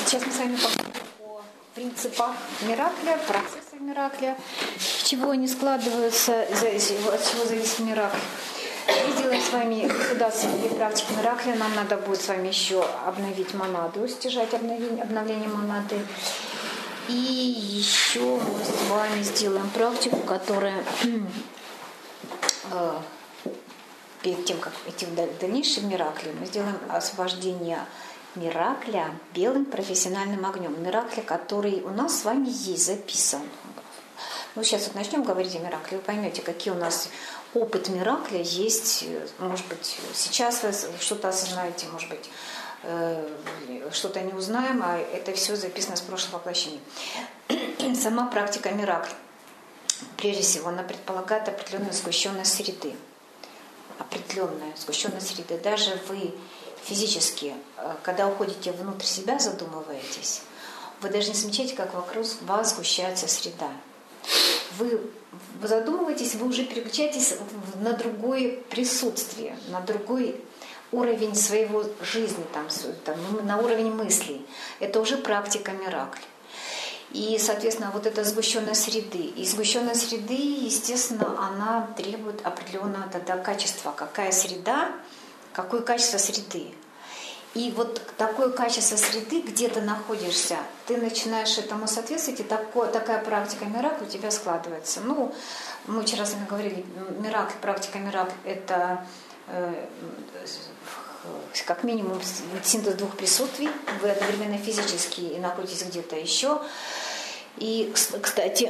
Сейчас мы с вами поговорим о принципах Миракля, процесса Миракля, с чего они складываются, от чего зависит Миракль. Мы сделаем с вами ликвидацию практики Миракля. Нам надо будет с вами еще обновить монаду, стяжать обновление монады. И еще мы с вами сделаем практику, которая перед тем, как идти в дальнейшем Миракле, мы сделаем освобождение Миракля белым профессиональным огнем. Миракля, который у нас с вами есть записан. Ну, сейчас вот начнем говорить о Миракле, вы поймете, какие у нас опыт Миракля есть. Может быть, сейчас вы что-то осознаете, может быть, что-то не узнаем, а это все записано с прошлого воплощения. Сама практика Миракль, прежде всего, она предполагает определенную сгущенность среды. Определенная сгущенность среды. Даже вы физически, когда уходите внутрь себя, задумываетесь, вы даже не замечаете, как вокруг вас сгущается среда. Вы задумываетесь, вы уже переключаетесь на другое присутствие, на другой уровень своего жизни, на уровень мыслей. Это уже практика Миракль. И, соответственно, вот эта сгущенность среды. И сгущенность среды, естественно, она требует определенного тогда качества. Какая среда, какое качество среды. И вот такое качество среды, где ты находишься, ты начинаешь этому соответствовать, и такая практика Миракль у тебя складывается. Ну, мы вчера с вами говорили, практика Миракль – это как минимум синтез двух присутствий. Вы одновременно физически и находитесь где-то еще. И, кстати,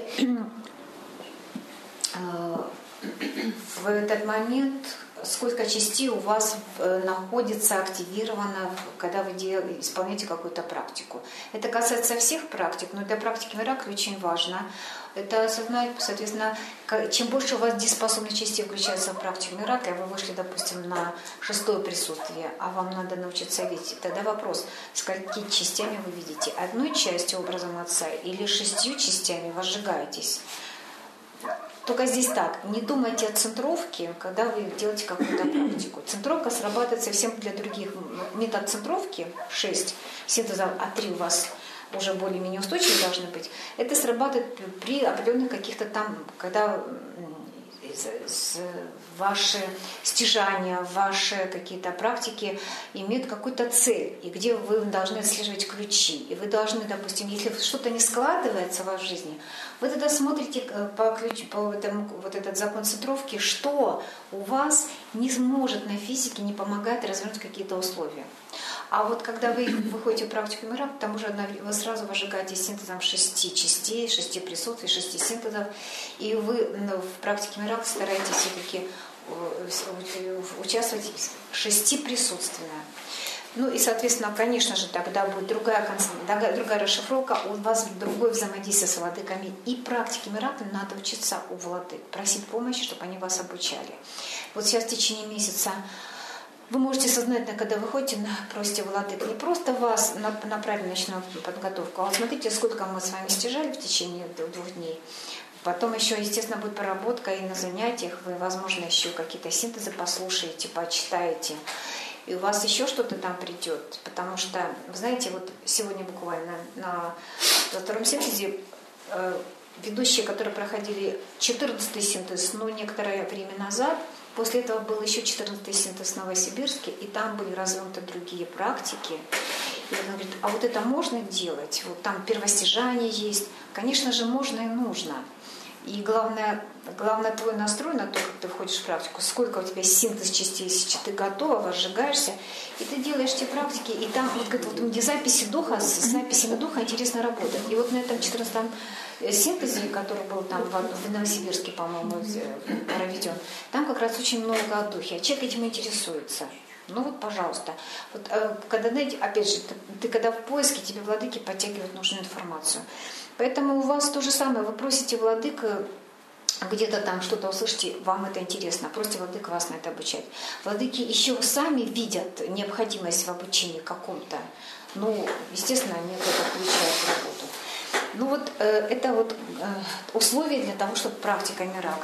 в этот момент сколько частей у вас находится активировано, когда вы исполняете какую-то практику. Это касается всех практик, но для практики Миракля очень важно. Это осознать, соответственно, чем больше у вас дееспособных частей включается в практику Миракля, вы вышли, допустим, на 6-е присутствие, а вам надо научиться видеть. Тогда вопрос, сколькими частями вы видите? Одной частью образом Отца или 6 частями возжигаетесь? Только здесь так, не думайте о центровке, когда вы делаете какую-то практику. Центровка срабатывает совсем для других. Метод центровки 6, синтеза, а 3 у вас уже более-менее устойчивые должны быть. Это срабатывает при определенных каких-то там, когда ваши стяжания, ваши какие-то практики имеют какую-то цель, и где вы должны отслеживать ключи. И вы должны, допустим, если что-то не складывается в вашей жизни, вы тогда смотрите по этот закон центровки, что у вас не сможет на физике, не помогает развернуть какие-то условия. А вот когда вы выходите в практику Миракля, там уже вы сразу возжигаете синтезом 6 частей, 6 присутствий, 6 синтезов, и вы в практике Миракля стараетесь все-таки участвовать 6 присутственно. Ну и, соответственно, конечно же, тогда будет другая расшифровка, у вас другое взаимодействие с владыками. И практике Миракля надо учиться у владык, просить помощи, чтобы они вас обучали. Вот сейчас в течение месяца вы можете сознательно, когда выходите, просите владык, не просто вас направить на ночную подготовку, а вот смотрите, сколько мы с вами стяжали в течение 2 дней. Потом еще, естественно, будет проработка и на занятиях вы, возможно, еще какие-то синтезы послушаете, почитаете. И у вас еще что-то там придет. Потому что, вы знаете, вот сегодня буквально на 2-м синтезе ведущие, которые проходили 14-й синтез, но некоторое время назад, после этого был еще 14-й синтез в Новосибирске, и там были развернуты другие практики. И он говорит, а вот это можно делать? Вот там первостяжание есть. Конечно же, можно и нужно. И главное твой настрой на то, как ты входишь в практику, сколько у тебя синтез частей, если ты готова, возжигаешься, и ты делаешь те практики, и там вот записи духа, с записями духа интересно работать. И вот на этом 14-м синтезе, который был там в Новосибирске, по-моему, проведен, там как раз очень много о духе, а человек этим интересуется. Ну вот, пожалуйста. Вот, когда, знаете, опять же, ты когда в поиске, тебе владыки подтягивают нужную информацию. Поэтому у вас то же самое. Вы просите владык, где-то там что-то услышите, вам это интересно. Просите владык вас на это обучать. Владыки еще сами видят необходимость в обучении каком-то. Ну, естественно, они это включают в работу. Ну вот это вот условия для того, чтобы практика Миракля.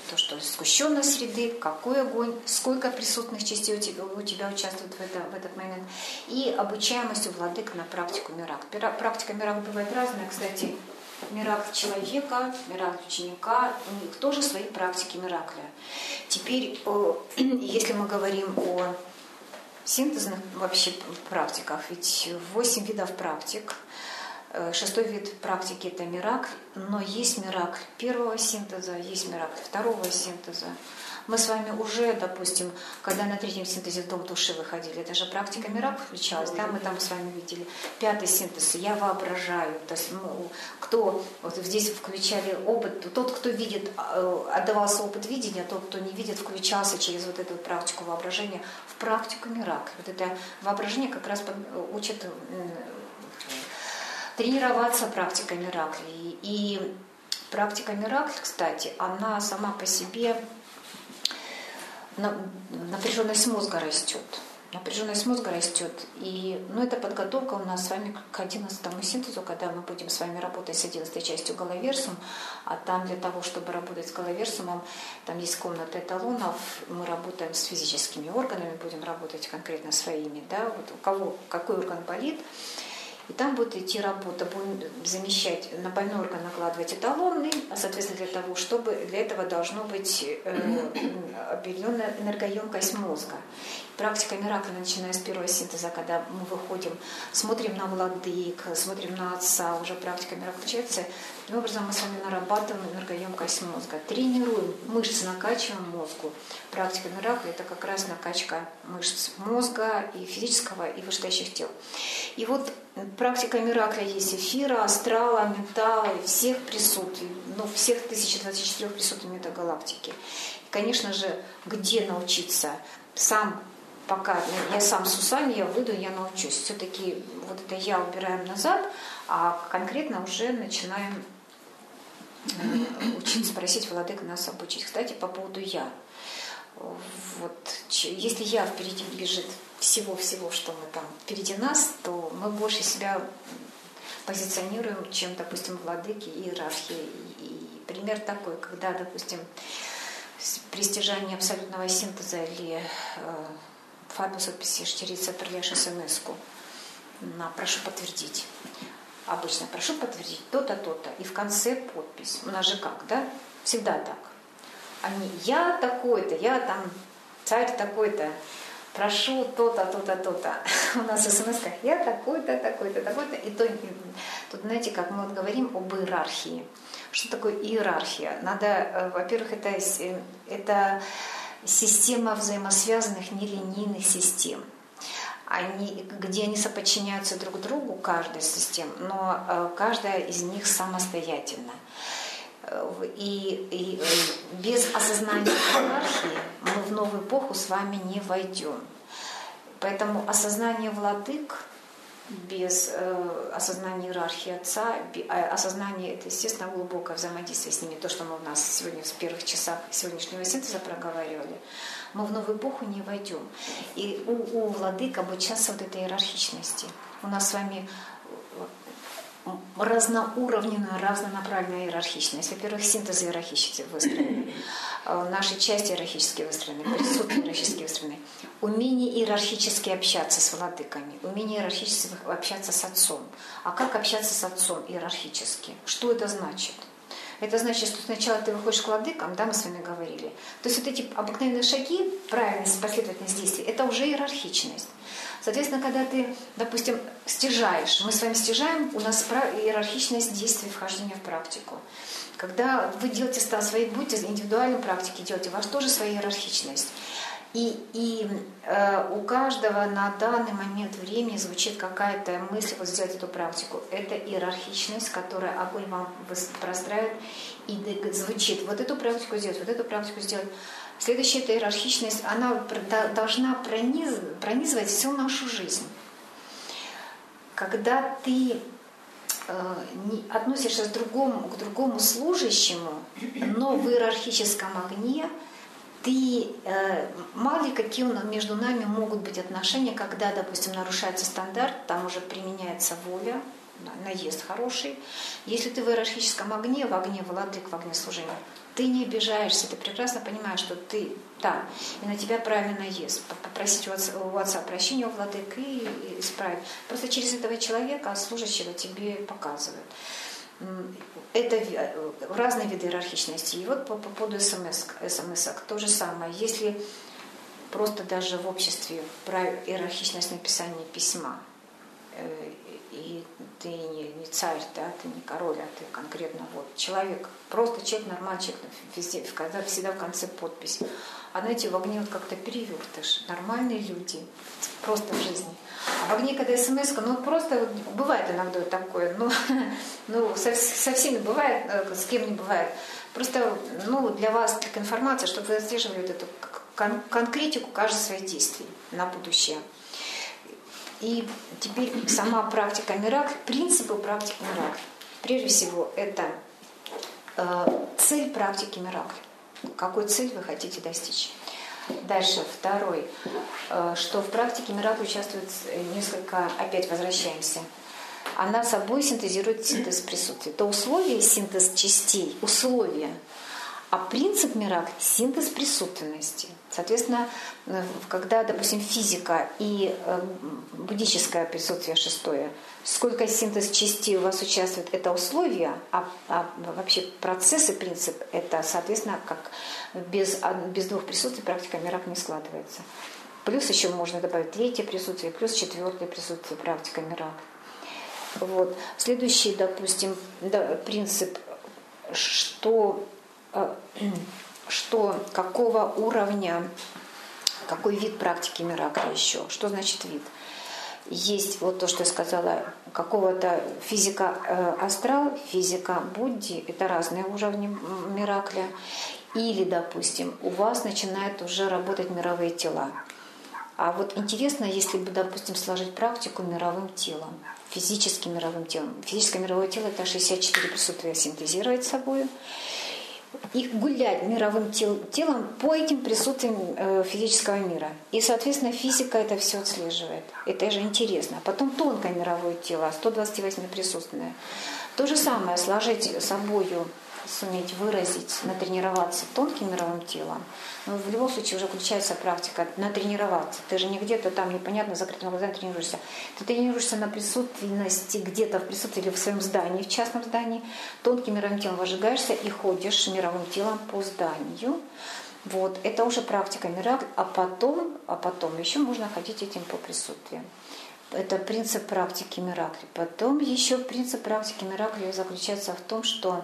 то, что сгущенность среды, какой огонь, сколько присутственных частей у тебя участвует в этот момент, и обучаемость у владык на практику мирак. Практика мирак бывает разная, кстати, мирак человека, мирак ученика, у них тоже свои практики миракля. Теперь, если мы говорим о синтезных вообще практиках, ведь 8 видов практик. 6-й вид практики – это мирак, но есть мирак первого синтеза, есть мирак второго синтеза. Мы с вами уже, допустим, когда на 3-м синтезе в Дом души выходили, это же практика мирак включалась, да, мы там с вами видели. 5-й синтез – я воображаю, то есть кто вот здесь включали опыт, тот, кто видит, отдавался опыт видения, тот, кто не видит, включался через вот эту практику воображения в практику мирак. Вот это воображение как раз учит тренироваться практикой миракли. И практика миракли, кстати, она сама по себе, напряженность мозга растет. Напряженность мозга растет. И, это подготовка у нас с вами к 11-му синтезу, когда мы будем с вами работать с 11-й частью головерсум. А там для того, чтобы работать с головерсумом, там есть комната эталонов. Мы работаем с физическими органами, будем работать конкретно своими. Да? Вот у кого какой орган болит. И там будет идти работа, будем замещать на больной орган, накладывать эталонный, а соответственно для этого должно быть определенная энергоемкость мозга. Практика миракля, начиная с первого синтеза, когда мы выходим, смотрим на владык, смотрим на отца, уже практика миракля начинается. Таким образом мы с вами нарабатываем энергоемкость мозга, тренируем мышцы, накачиваем мозгу. Практика миракля – это как раз накачка мышц мозга и физического, и вышестоящих тел. И вот практика миракля есть эфира, астрала, ментала, и всех присутствий, всех 1024 присутствий метагалактики. И, конечно же, где научиться? Пока я сам с усами, я выйду, я научусь. Все-таки вот это я убираем назад, а конкретно уже начинаем учиться, просить владык нас обучить. Кстати, по поводу я. Вот, если я впереди бежит всего-всего, что мы там впереди нас, то мы больше себя позиционируем, чем, допустим, владыки и иерархии. И пример такой, когда, допустим, при стяжании абсолютного синтеза или фабус отписи штирица отправляешь смс-ку на «прошу подтвердить». Обычно «прошу подтвердить то-то, то-то». И в конце подпись. У нас же как, да? Всегда так. Они «я такой-то, я там царь такой-то, прошу то-то, то-то, то-то». У нас в смс-ках «я такой-то, такой-то, такой-то». И тут, знаете, как мы вот говорим об иерархии. Что такое иерархия? Надо, во-первых, это система взаимосвязанных нелинейных систем, где они соподчиняются друг другу, каждая из систем, но каждая из них самостоятельна. И без осознания иерархии мы в новую эпоху с вами не войдем. Поэтому осознание владык без осознания иерархии отца, осознание — это, естественно, глубокое взаимодействие с ними, то, что мы у нас сегодня в первых часах сегодняшнего синтеза проговаривали, мы в новую эпоху не войдем. И у владык обучаться вот этой иерархичности. У нас с вами разноуровневая, разнонаправленная иерархичность. Во-первых, синтез иерархически выстроены, наши части иерархически выстроены, присутствие иерархически выстроены, умение иерархически общаться с владыками, умение иерархически общаться с отцом. А как общаться с отцом иерархически? Что это значит? Это значит, что сначала ты выходишь к владыкам, да, мы с вами говорили. То есть вот эти обыкновенные шаги, правильность, последовательность действий, это уже иерархичность. Соответственно, когда ты, допустим, стяжаешь, мы с вами стяжаем, у нас иерархичность действий вхождения в практику. Когда вы делаете свои, будете индивидуальной практики делать, у вас тоже своя иерархичность. И у каждого на данный момент времени звучит какая-то мысль вот сделать эту практику. Это иерархичность, которая огонь вам простраивает и звучит. Вот эту практику сделать, вот эту практику сделать. Следующая — это иерархичность. Она должна пронизывать всю нашу жизнь. Когда ты относишься к другому служащему, но в иерархическом огне, мало ли какие между нами могут быть отношения, когда, допустим, нарушается стандарт, там уже применяется воля, наезд хороший. Если ты в иерархическом огне, в огне владык, в огне служения, ты не обижаешься, ты прекрасно понимаешь, что ты, да, и на тебя правильно наезд. Попросить у отца прощения у владык и исправить. Просто через этого человека, служащего, тебе показывают. Это разные виды иерархичности. И вот по поводу смс-ок то же самое. Если просто даже в обществе про иерархичность написания письма, и ты не царь, да, ты не король, а ты конкретно вот человек, просто человек, нормальный человек, везде, всегда в конце подпись. А знаете, в огне вот как-то перевертыш. Нормальные люди, просто в жизни. А в огне, когда смс-ка, ну просто вот, бывает иногда такое, ну со всеми бывает, с кем не бывает. Просто, ну, для вас, как информация, чтобы вы отслеживали вот эту конкретику каждого своих действий на будущее. И теперь сама практика Миракли, принципы практики Миракли. Прежде всего, это цель практики Миракли. Какую цель вы хотите достичь? Дальше, второй, что в практике Миракли участвует несколько, опять возвращаемся. Она собой синтезирует синтез присутствия. То условие синтез частей, условия. А принцип Миракли – синтез присутственности. Соответственно, когда, допустим, физика и буддическое присутствие шестое, сколько синтез частей у вас участвует, это условия, а вообще процесс и принцип – это, соответственно, как без двух присутствий практика Миракли не складывается. Плюс еще можно добавить третье присутствие, плюс четвертое присутствие практика Миракли. Вот. Следующий, допустим, принцип, что какого уровня, какой вид практики Миракли еще. Что значит вид? Есть вот то, что я сказала, какого-то физика астрал, физика Будди, это разные уровни Миракля. Или, допустим, у вас начинают уже работать мировые тела. А вот интересно, если бы, допустим, сложить практику мировым телом, физическим мировым телом. Физическое мировое тело – это 64 присутствия синтезировать собой. И гулять мировым телом по этим присутствиям физического мира. И, соответственно, физика это все отслеживает. Это же интересно. Потом тонкое мировое тело, 128 присутственное. То же самое, сложить собою, суметь выразить, натренироваться тонким мировым телом. Но в любом случае уже включается практика натренироваться. Ты же не где-то там непонятно закрытыми глазами тренируешься. Ты тренируешься на присутственности где-то в присутствии или в своем здании, в частном здании. Тонким мировым телом возжигаешься и ходишь мировым телом по зданию. Вот. Это уже практика Миракли. А потом еще можно ходить этим по присутствию. Это принцип практики Миракли. Потом еще принцип практики Миракли заключается в том, что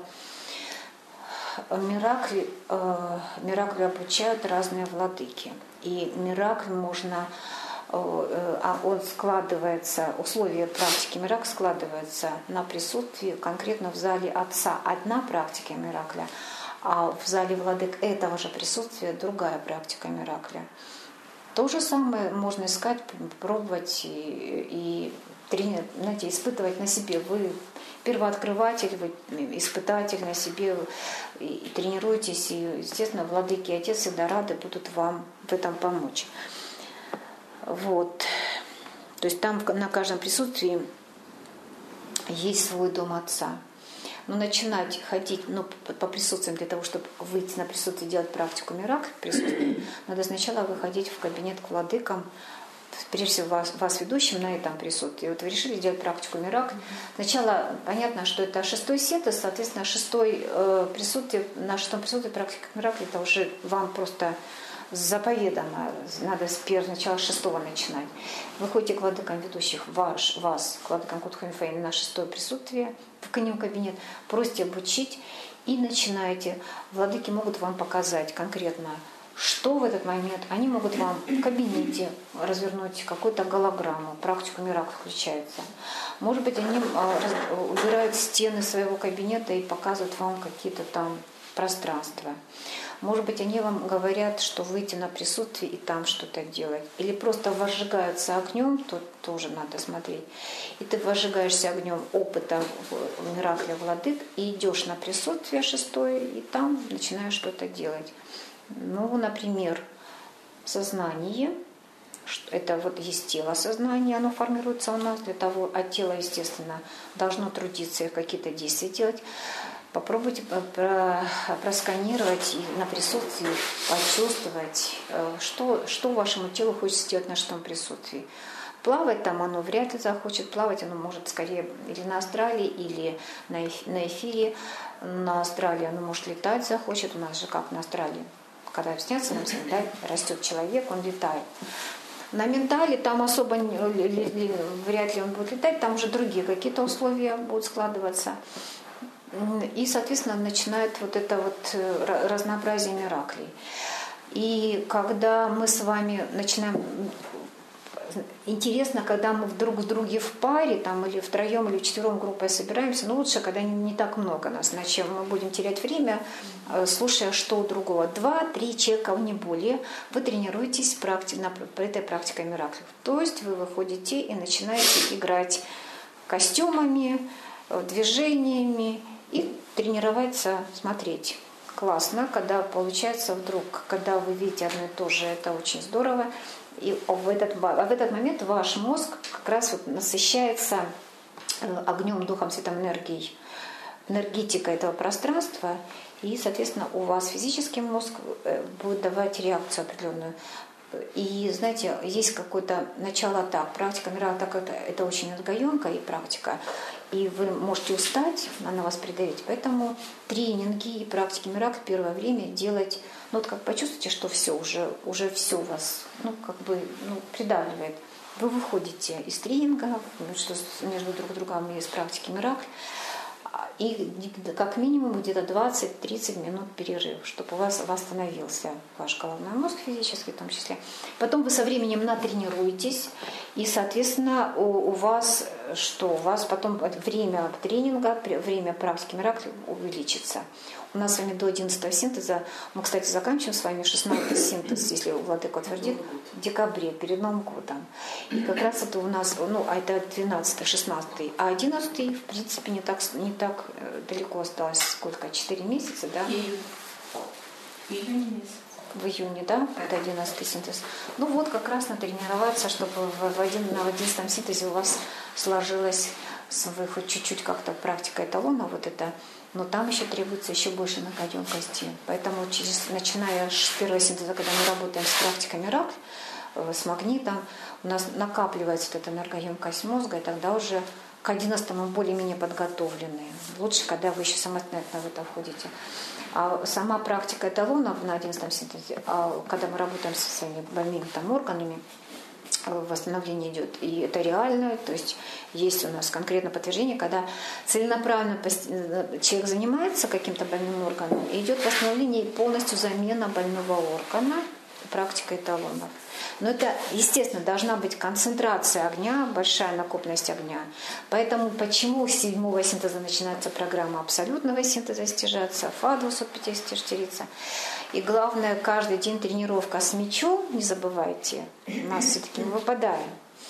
Миракли обучают разные владыки. И Миракли можно, он складывается, условия практики Миракли складываются на присутствии конкретно в зале Отца. Одна практика Миракля, а в зале владык этого же присутствия другая практика Миракля. То же самое можно искать, пробовать и знаете, испытывать на себе. Вы первооткрыватель, вы испытатель на себе, и тренируетесь, и, естественно, владыки и Отец всегда рады будут вам в этом помочь. Вот. То есть там на каждом присутствии есть свой дом Отца. Но начинать ходить по присутствиям для того, чтобы выйти на присутствие, делать практику Миракли, надо сначала выходить в кабинет к владыкам, прежде всего вас ведущим на этом присутствии. Вот вы решили делать практику Миракли. Сначала понятно, что это шестой синтез, соответственно, на шестом присутствии практика Миракли это уже вам просто заповедано. Надо сначала шестого начинать. Вы ходите к владыкам ведущих вас, к владыкам Кутханфейн на шестое присутствие в ним кабинет, просите обучить и начинаете. Владыки могут вам показать конкретно, что в этот момент. Они могут вам в кабинете развернуть какую-то голограмму, практику Миракли включается. Может быть, они убирают стены своего кабинета и показывают вам какие-то там пространства. Может быть, они вам говорят, что выйти на присутствие и там что-то делать. Или просто возжигаются огнем, тут тоже надо смотреть. И ты возжигаешься огнем опыта Миракли владык и идешь на присутствие шестое, и там начинаешь что-то делать. Ну, например, сознание, это вот есть тело, сознание, оно формируется у нас для того, а тело, естественно, должно трудиться и какие-то действия делать. Попробуйте просканировать и на присутствии почувствовать, что вашему телу хочется сделать на что присутствии. Плавать там оно вряд ли захочет. Плавать оно может скорее или на астрале, или на эфире. На астрале оно может летать захочет. У нас же как на астрале, когда снятся нам, да, растет человек, он летает. На ментале там особо вряд ли он будет летать, там уже другие какие-то условия будут складываться. И, соответственно, начинает вот это вот разнообразие мираклей. И когда мы с вами начинаем... Интересно, когда мы друг с другом в паре, там, или втроем, или вчетвером группой собираемся, но лучше, когда не так много нас, иначе мы будем терять время, слушая, что у другого. 2-3 человека, не более, вы тренируетесь этой практикой мираклей. То есть вы выходите и начинаете играть костюмами, движениями и тренироваться, смотреть. Классно, когда получается вдруг, когда вы видите одно и то же, это очень здорово. И в этот момент ваш мозг как раз вот насыщается огнем, духом, светом, энергией, энергетика этого пространства, и, соответственно, у вас физический мозг будет давать реакцию определенную. И, знаете, есть какое-то начало так, практика мира, так это очень энергоемкая практика, и вы можете устать, она вас придавить. Поэтому тренинги и практики миракл первое время делать, ну вот как почувствуете, что все, уже все вас, придавливает. Вы выходите из тренинга, что между друг другом есть практики миракл, и как минимум где-то 20-30 минут перерыв, чтобы у вас восстановился ваш головной мозг физически в том числе. Потом вы со временем натренируетесь, и, соответственно, у вас потом время тренинга, время практики миракл увеличится. У нас с вами до 11-го синтеза, мы, кстати, заканчиваем с вами 16-й синтез, если Владыка утвердит, в декабре, перед Новым годом. И как раз это у нас, это 12-й, 16-й, а 11-й, в принципе, не так далеко осталось, сколько, 4 месяца, да? Июнь месяц. В июне, да, это 11-й синтез. Вот как раз натренироваться, чтобы на 11-м синтезе у вас сложилось хоть чуть-чуть как-то практика эталона, вот это. Но там еще требуется еще больше энергоемкости. Поэтому начиная с первого синтеза, когда мы работаем с практикой миракл, с магнитом, у нас накапливается вот эта энергоемкость мозга, и тогда уже к 11-му более-менее подготовленные. Лучше, когда вы еще самостоятельно в это входите. А сама практика эталонов на 11-м синтезе, когда мы работаем со своими больными органами, восстановление идет. И это реально, то есть у нас конкретно подтверждение, когда целенаправленно человек занимается каким-то больным органом, и идет восстановление и полностью замена больного органа практикой эталонов. Но это, естественно, должна быть концентрация огня, большая накопленность огня. Поэтому почему с 7-го синтеза начинается программа абсолютного синтеза стяжаться, ФА 254. И главное, каждый день тренировка с мячом, не забывайте, у нас все-таки мы выпадаем.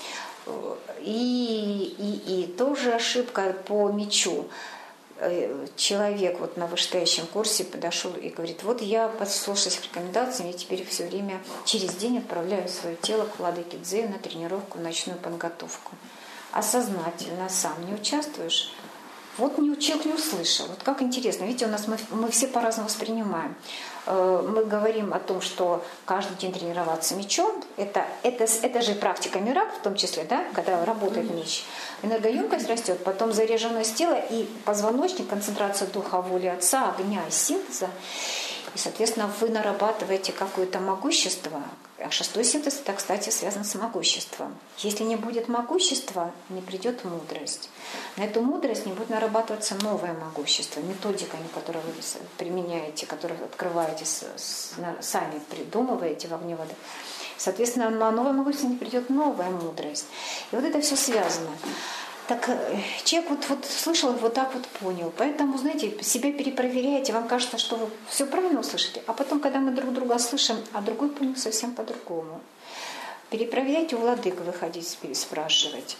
И тоже ошибка по мячу. Человек на вышестоящем курсе подошел и говорит: я послушаюсь рекомендациям, я теперь все время через день отправляю свое тело к Владыке Дзен на тренировку, ночную подготовку. А сознательно сам не участвуешь? Человек не услышал. Как интересно. Видите, у нас мы все по-разному воспринимаем. Мы говорим о том, что каждый день тренироваться мячом, это же практика миракл в том числе, да, когда работает меч. Энергоемкость растет, потом заряженность тела и позвоночник, концентрация духа, воли Отца, огня и синтеза. И, соответственно, вы нарабатываете какое-то могущество. А 6-й синтез, это, кстати, связан с могуществом. Если не будет могущества, не придет мудрость. На эту мудрость не будет нарабатываться новое могущество, методиками, которые вы применяете, которые открываете, сами придумываете в огне воды. Соответственно, на новое могущество не придет новая мудрость. И это все связано. Так человек слышал, так понял. Поэтому, знаете, себя перепроверяете, вам кажется, что вы все правильно услышите, а потом, когда мы друг друга слышим, а другой понял совсем по-другому. Перепроверяйте, у владык выходить, спрашивать.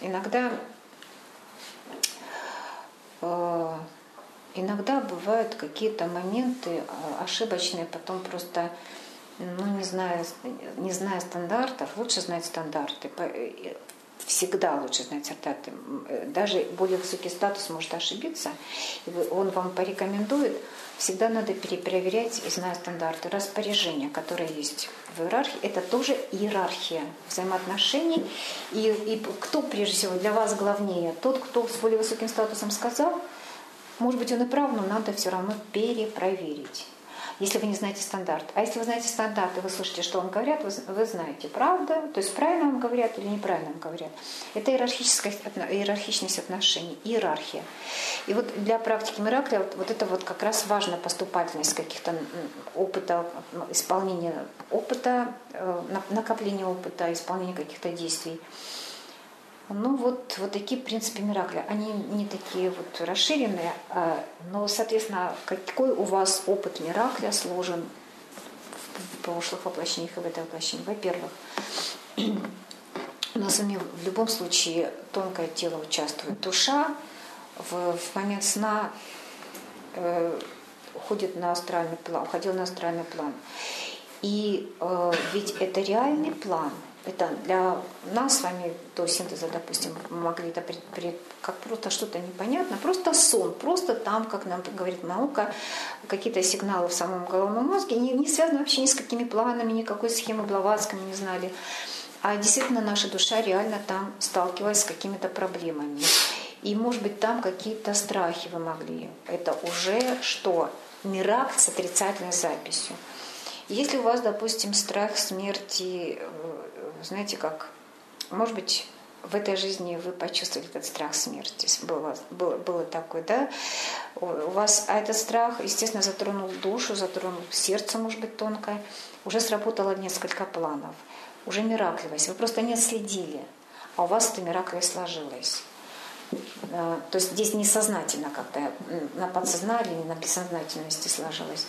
Иногда бывают какие-то моменты ошибочные, потом просто ну, не зная стандартов, лучше знать стандарты. Всегда лучше знать стандарты. Даже более высокий статус может ошибиться, и он вам порекомендует. Всегда надо перепроверять, зная стандарты. Распоряжения, которые есть в иерархии, это тоже иерархия взаимоотношений. И кто, прежде всего, для вас главнее? Тот, кто с более высоким статусом сказал, может быть, он и прав, но надо все равно перепроверить, если вы не знаете стандарт. А если вы знаете стандарт, и вы слышите, что вам говорят, вы знаете, правда, то есть правильно вам говорят или неправильно вам говорят. Это иерархичность отношений, иерархия. И вот для практики Миракля вот это вот как раз важна поступательность каких-то опыта, исполнения опыта, накопления опыта, исполнения каких-то действий. Ну вот такие принципы Миракля. Они не такие вот расширенные, но, соответственно, какой у вас опыт Миракля сложен в прошлых воплощениях и в этом воплощении? Во-первых, у нас в любом случае тонкое тело участвует. Душа в момент сна уходила на астральный план. И ведь это реальный план. Это для нас с вами до синтеза, допустим, мы могли это как просто что-то непонятно, просто сон, просто там, как нам говорит наука, какие-то сигналы в самом головном мозге, не связаны вообще ни с какими планами, никакой схемы Блаватской мы не знали. А действительно наша душа реально там сталкивалась с какими-то проблемами. И, может быть, там какие-то страхи вы могли. Это уже что? Миракл с отрицательной записью. Если у вас, допустим, страх смерти, знаете как, может быть, в этой жизни вы почувствовали этот страх смерти, было такое, да? У вас, а этот страх, естественно, затронул душу, затронул сердце, может быть, тонкое, уже сработало несколько планов, уже мираклилось, вы просто не отследили, а у вас это мираклия сложилось. То есть здесь несознательно как-то, на подсознании, на бессознательности сложилось.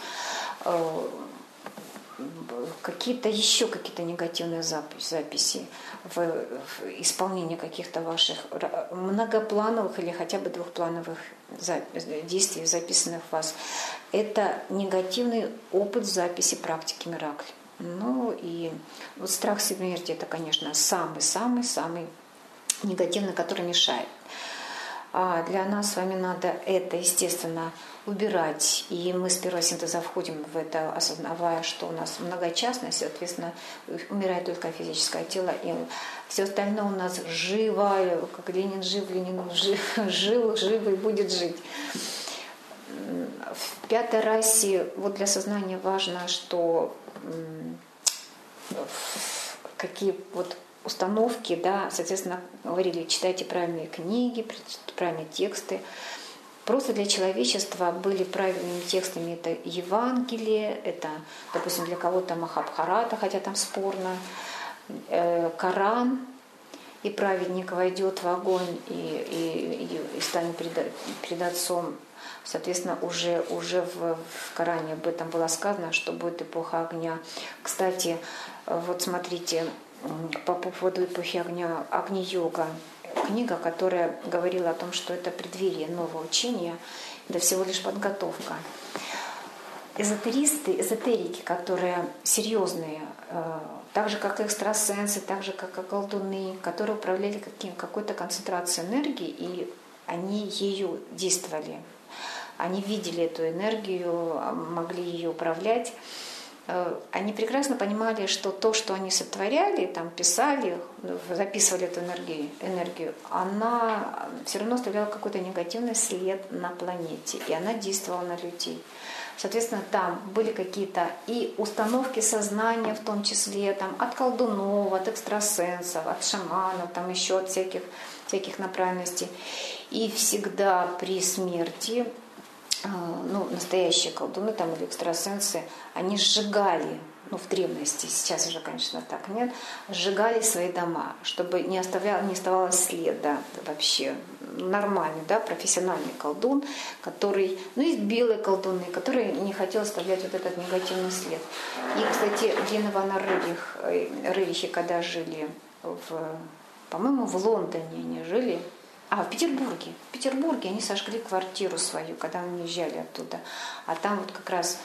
Какие-то негативные записи в исполнении каких-то ваших многоплановых или хотя бы двухплановых действий, записанных в вас. Это негативный опыт записи практики Миракля. Ну и вот страх смерти — это, конечно, самый негативный, который мешает. А для нас с вами надо это, естественно, убирать. И мы с первого синтеза входим в это, осознавая, что у нас многочастность, соответственно, умирает только физическое тело, и все остальное у нас живо, как Ленин жив, жил и будет жить. В пятой расе вот для сознания важно, что какие вот установки, да, соответственно, говорили, читайте правильные книги, правильные тексты. Просто для человечества были правильными текстами это Евангелие, это, допустим, для кого-то Махабхарата, хотя там спорно, Коран, и праведник войдет в огонь и станет пред Отцом. Соответственно, уже в Коране об этом было сказано, что будет эпоха огня. Кстати, вот смотрите, по поводу эпохи огня, Агни-йога, книга, которая говорила о том, что это преддверие нового учения, это всего лишь подготовка. Эзотерики, которые серьезные, так же как экстрасенсы, так же как и колдуны, которые управляли какой-то концентрацией энергии, и они ею действовали. Они видели эту энергию, могли ее управлять. Они прекрасно понимали, что то, что они сотворяли, там писали, записывали эту энергию, она все равно оставляла какой-то негативный след на планете, и она действовала на людей. Соответственно, там были какие-то и установки сознания, в том числе там, от колдунов, от экстрасенсов, от шаманов, там еще от всяких направленностей. И всегда при смерти настоящие колдуны там, или экстрасенсы, они сжигали, в древности, сейчас уже, конечно, так нет, сжигали свои дома, чтобы не оставалось следа вообще. Нормальный, да, профессиональный колдун, который, есть белые колдуны, которые не хотели оставлять вот этот негативный след. И, кстати, Лена Ивановна Рерихи, когда жили по-моему, в Лондоне они жили, в Петербурге. В Петербурге они сожгли квартиру свою, когда они уезжали оттуда. А там вот как раз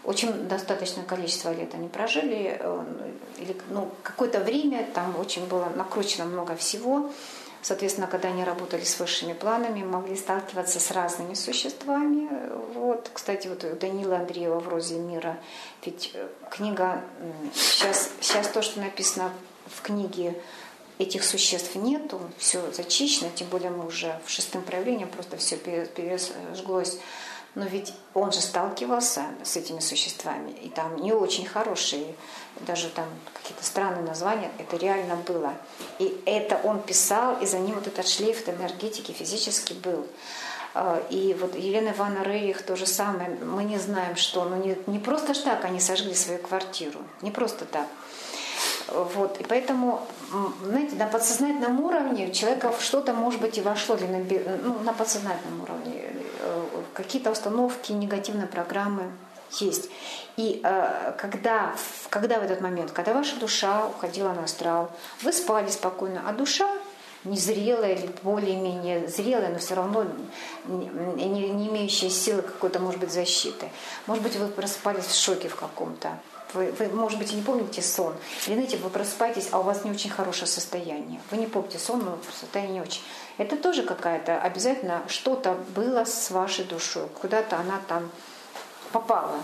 очень достаточное количество лет они прожили, или, какое-то время, там очень было накручено много всего. Соответственно, когда они работали с высшими планами, могли сталкиваться с разными существами. Вот, кстати, вот у Данилы Андреева в «Розе мира», ведь книга, сейчас то, что написано в книге, этих существ нету, все зачищено, тем более мы уже в 6-м проявлении, просто все пережглось. Но ведь он же сталкивался с этими существами, и там не очень хорошие, даже там какие-то странные названия, это реально было. И это он писал, и за ним вот этот шлейф энергетики физически был. И вот Елена Ивановна Рерих то же самое, мы не знаем, что, не просто ж так они сожгли свою квартиру, не просто так. Вот. И поэтому, знаете, на подсознательном уровне у человека что-то, может быть, и вошло, на подсознательном уровне какие-то установки, негативные программы есть. И когда в этот момент, когда ваша душа уходила на астрал, вы спали спокойно, а душа незрелая или более-менее зрелая, но все равно не имеющая силы какой-то, может быть, защиты. Может быть, вы просыпались в шоке в каком-то. Вы, может быть, и не помните сон. Или, знаете, вы просыпаетесь, а у вас не очень хорошее состояние. Вы не помните сон, но состояние не очень. Это тоже какая-то, обязательно что-то было с вашей душой. Куда-то она там попала.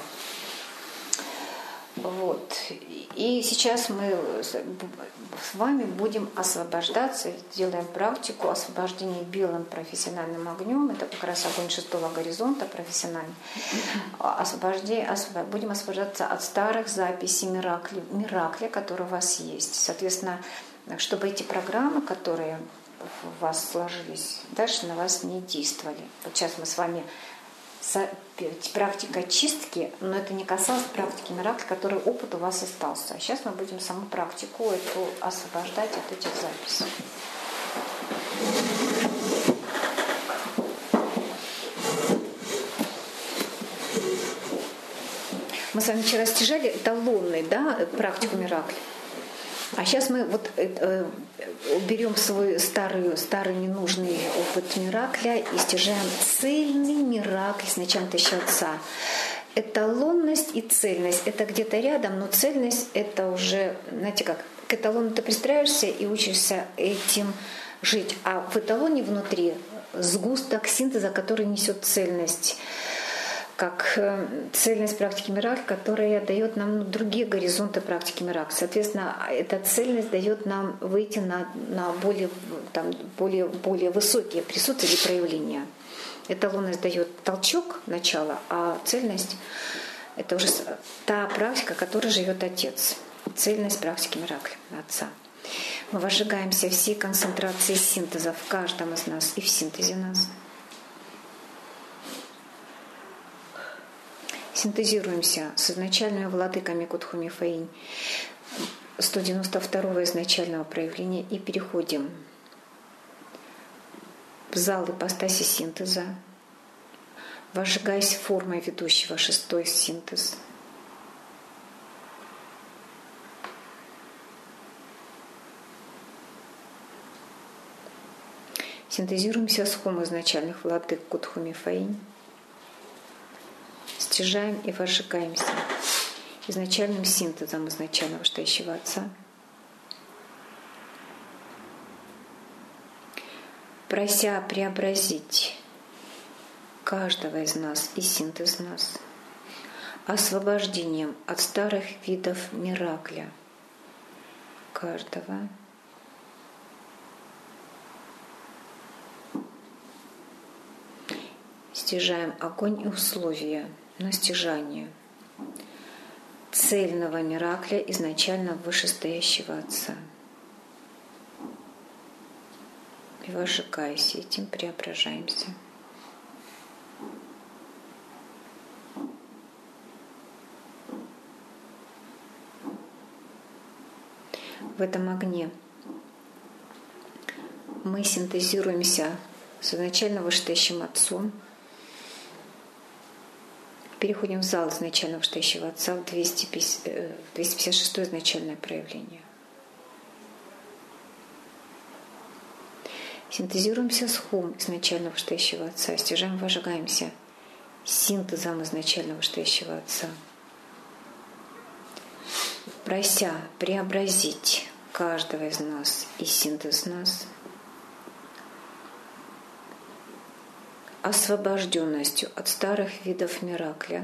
Вот. И сейчас мы с вами будем освобождаться, делаем практику освобождения белым профессиональным огнем. Это как раз огонь 6-го горизонта профессиональный. Будем освобождаться от старых записей миракля, которые у вас есть. Соответственно, чтобы эти программы, которые у вас сложились, дальше на вас не действовали. Вот сейчас мы с вами практика чистки, но это не касалось практики миракля, который опыт у вас остался. А сейчас мы будем саму практику эту освобождать от этих записей. Мы с вами вчера стяжали эталонный, практику миракля. А сейчас мы уберем свой старый ненужный опыт миракля и стяжаем цельный миракль с началом тысяча. Эталонность и цельность — это где-то рядом, но цельность — это уже, знаете как, к эталону ты пристраиваешься и учишься этим жить. А в эталоне внутри сгусток синтеза, который несет цельность, как цельность практики миракля, которая дает нам другие горизонты практики миракля. Соответственно, эта цельность дает нам выйти на более высокие присутствия или проявления. Эталонность дает толчок начала, а цельность — это уже та практика, которой живет Отец. Цельность практики миракля Отца. Мы возжигаемся всей концентрацией синтеза в каждом из нас и в синтезе нас. Синтезируемся с изначальными владыками Кутхуми Фаинь 192-го изначального проявления и переходим в зал ипостаси синтеза, возжигаясь формой ведущего 6-й синтез. Синтезируемся с хом изначальных владык Кутхуми Фаинь. Стяжаем и возжигаемся изначальным синтезом изначального Вышестоящего Отца, прося преобразить каждого из нас и синтез нас освобождением от старых видов миракля каждого. Стяжаем огонь и условия на стяжание цельного миракля изначально Вышестоящего Отца. И возжигаясь этим, преображаемся. В этом огне мы синтезируемся с изначально Вышестоящим Отцом, переходим в зал изначально Вышестоящего Отца, в 256-е изначальное проявление. Синтезируемся с хом изначально Вышестоящего Отца, стяжаем, возжигаемся синтезом изначально Вышестоящего Отца, прося преобразить каждого из нас и синтез нас освобожденностью от старых видов миракля,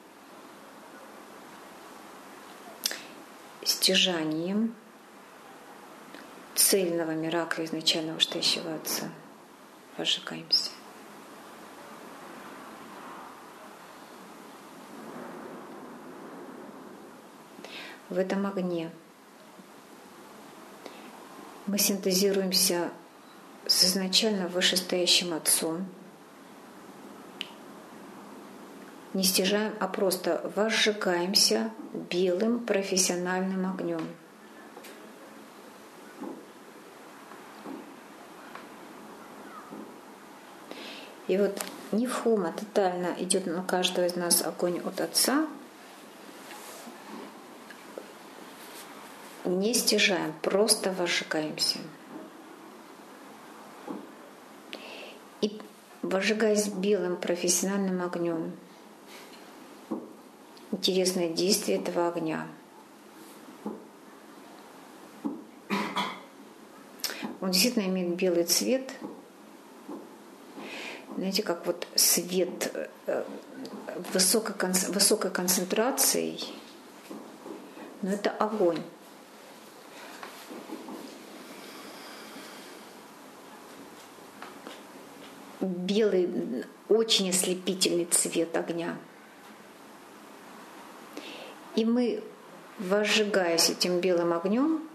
стяжанием цельного миракля изначального Вышестоящего Отца, возжигаемся. В этом огне мы синтезируемся с изначально Вышестоящим Отцом, не стяжаем, а просто возжигаемся белым профессиональным огнем. И вот нифхума тотально идет на каждого из нас огонь от Отца. Не стяжаем, просто возжигаемся. И возжигаясь белым профессиональным огнем, интересное действие этого огня. Он действительно имеет белый цвет. Знаете, как вот свет высокой концентрацией, но это огонь. Белый, очень ослепительный цвет огня. И мы, возжигаясь этим белым огнем,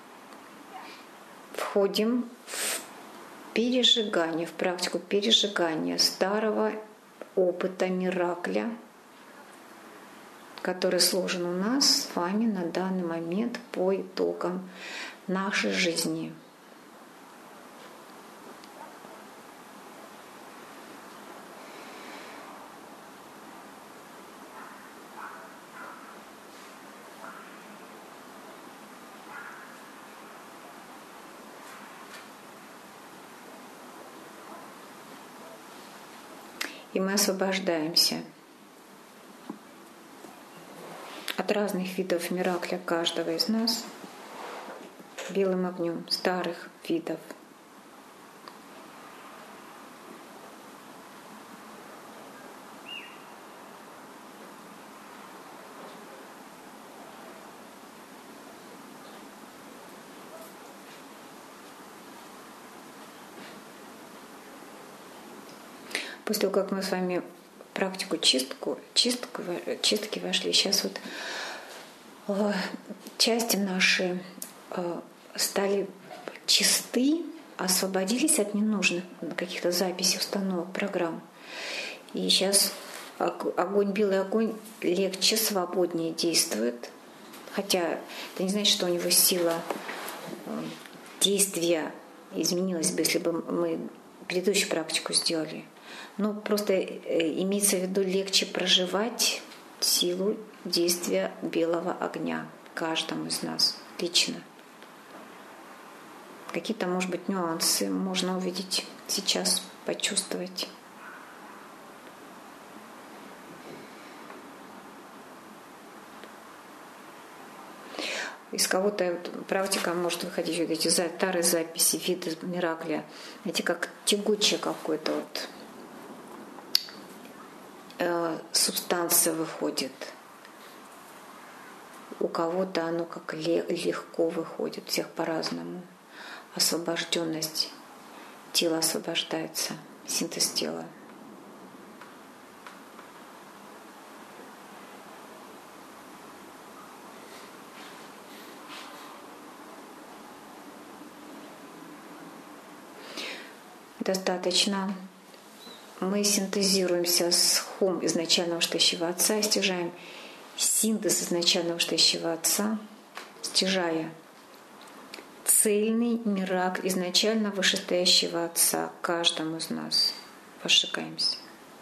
входим в пережигание, в практику пережигания старого опыта миракля, который сложен у нас с вами на данный момент по итогам нашей жизни. И мы освобождаемся от разных видов миракля каждого из нас белым огнем старых видов. После того, как мы с вами в практику чистки вошли, сейчас вот части наши стали чисты, освободились от ненужных каких-то записей, установок, программ. И сейчас белый огонь легче, свободнее действует. Хотя это не значит, что у него сила действия изменилась бы, если бы мы предыдущую практику сделали. Но просто имеется в виду легче проживать силу действия белого огня каждому из нас лично. Какие-то, может быть, нюансы можно увидеть сейчас, почувствовать. Из кого-то практика может выходить вот эти старые записи, виды миракля. Эти как тягучее какое-то вот субстанция выходит. У кого-то оно как легко выходит, у всех по-разному. Освобожденность, тело освобождается, синтез тела. Достаточно. Мы синтезируемся с хум изначального Вышестоящего Отца, стяжаем синтез изначального Вышестоящего Отца, стяжая цельный мирак изначально Вышестоящего Отца каждому из нас. Возжигаемся.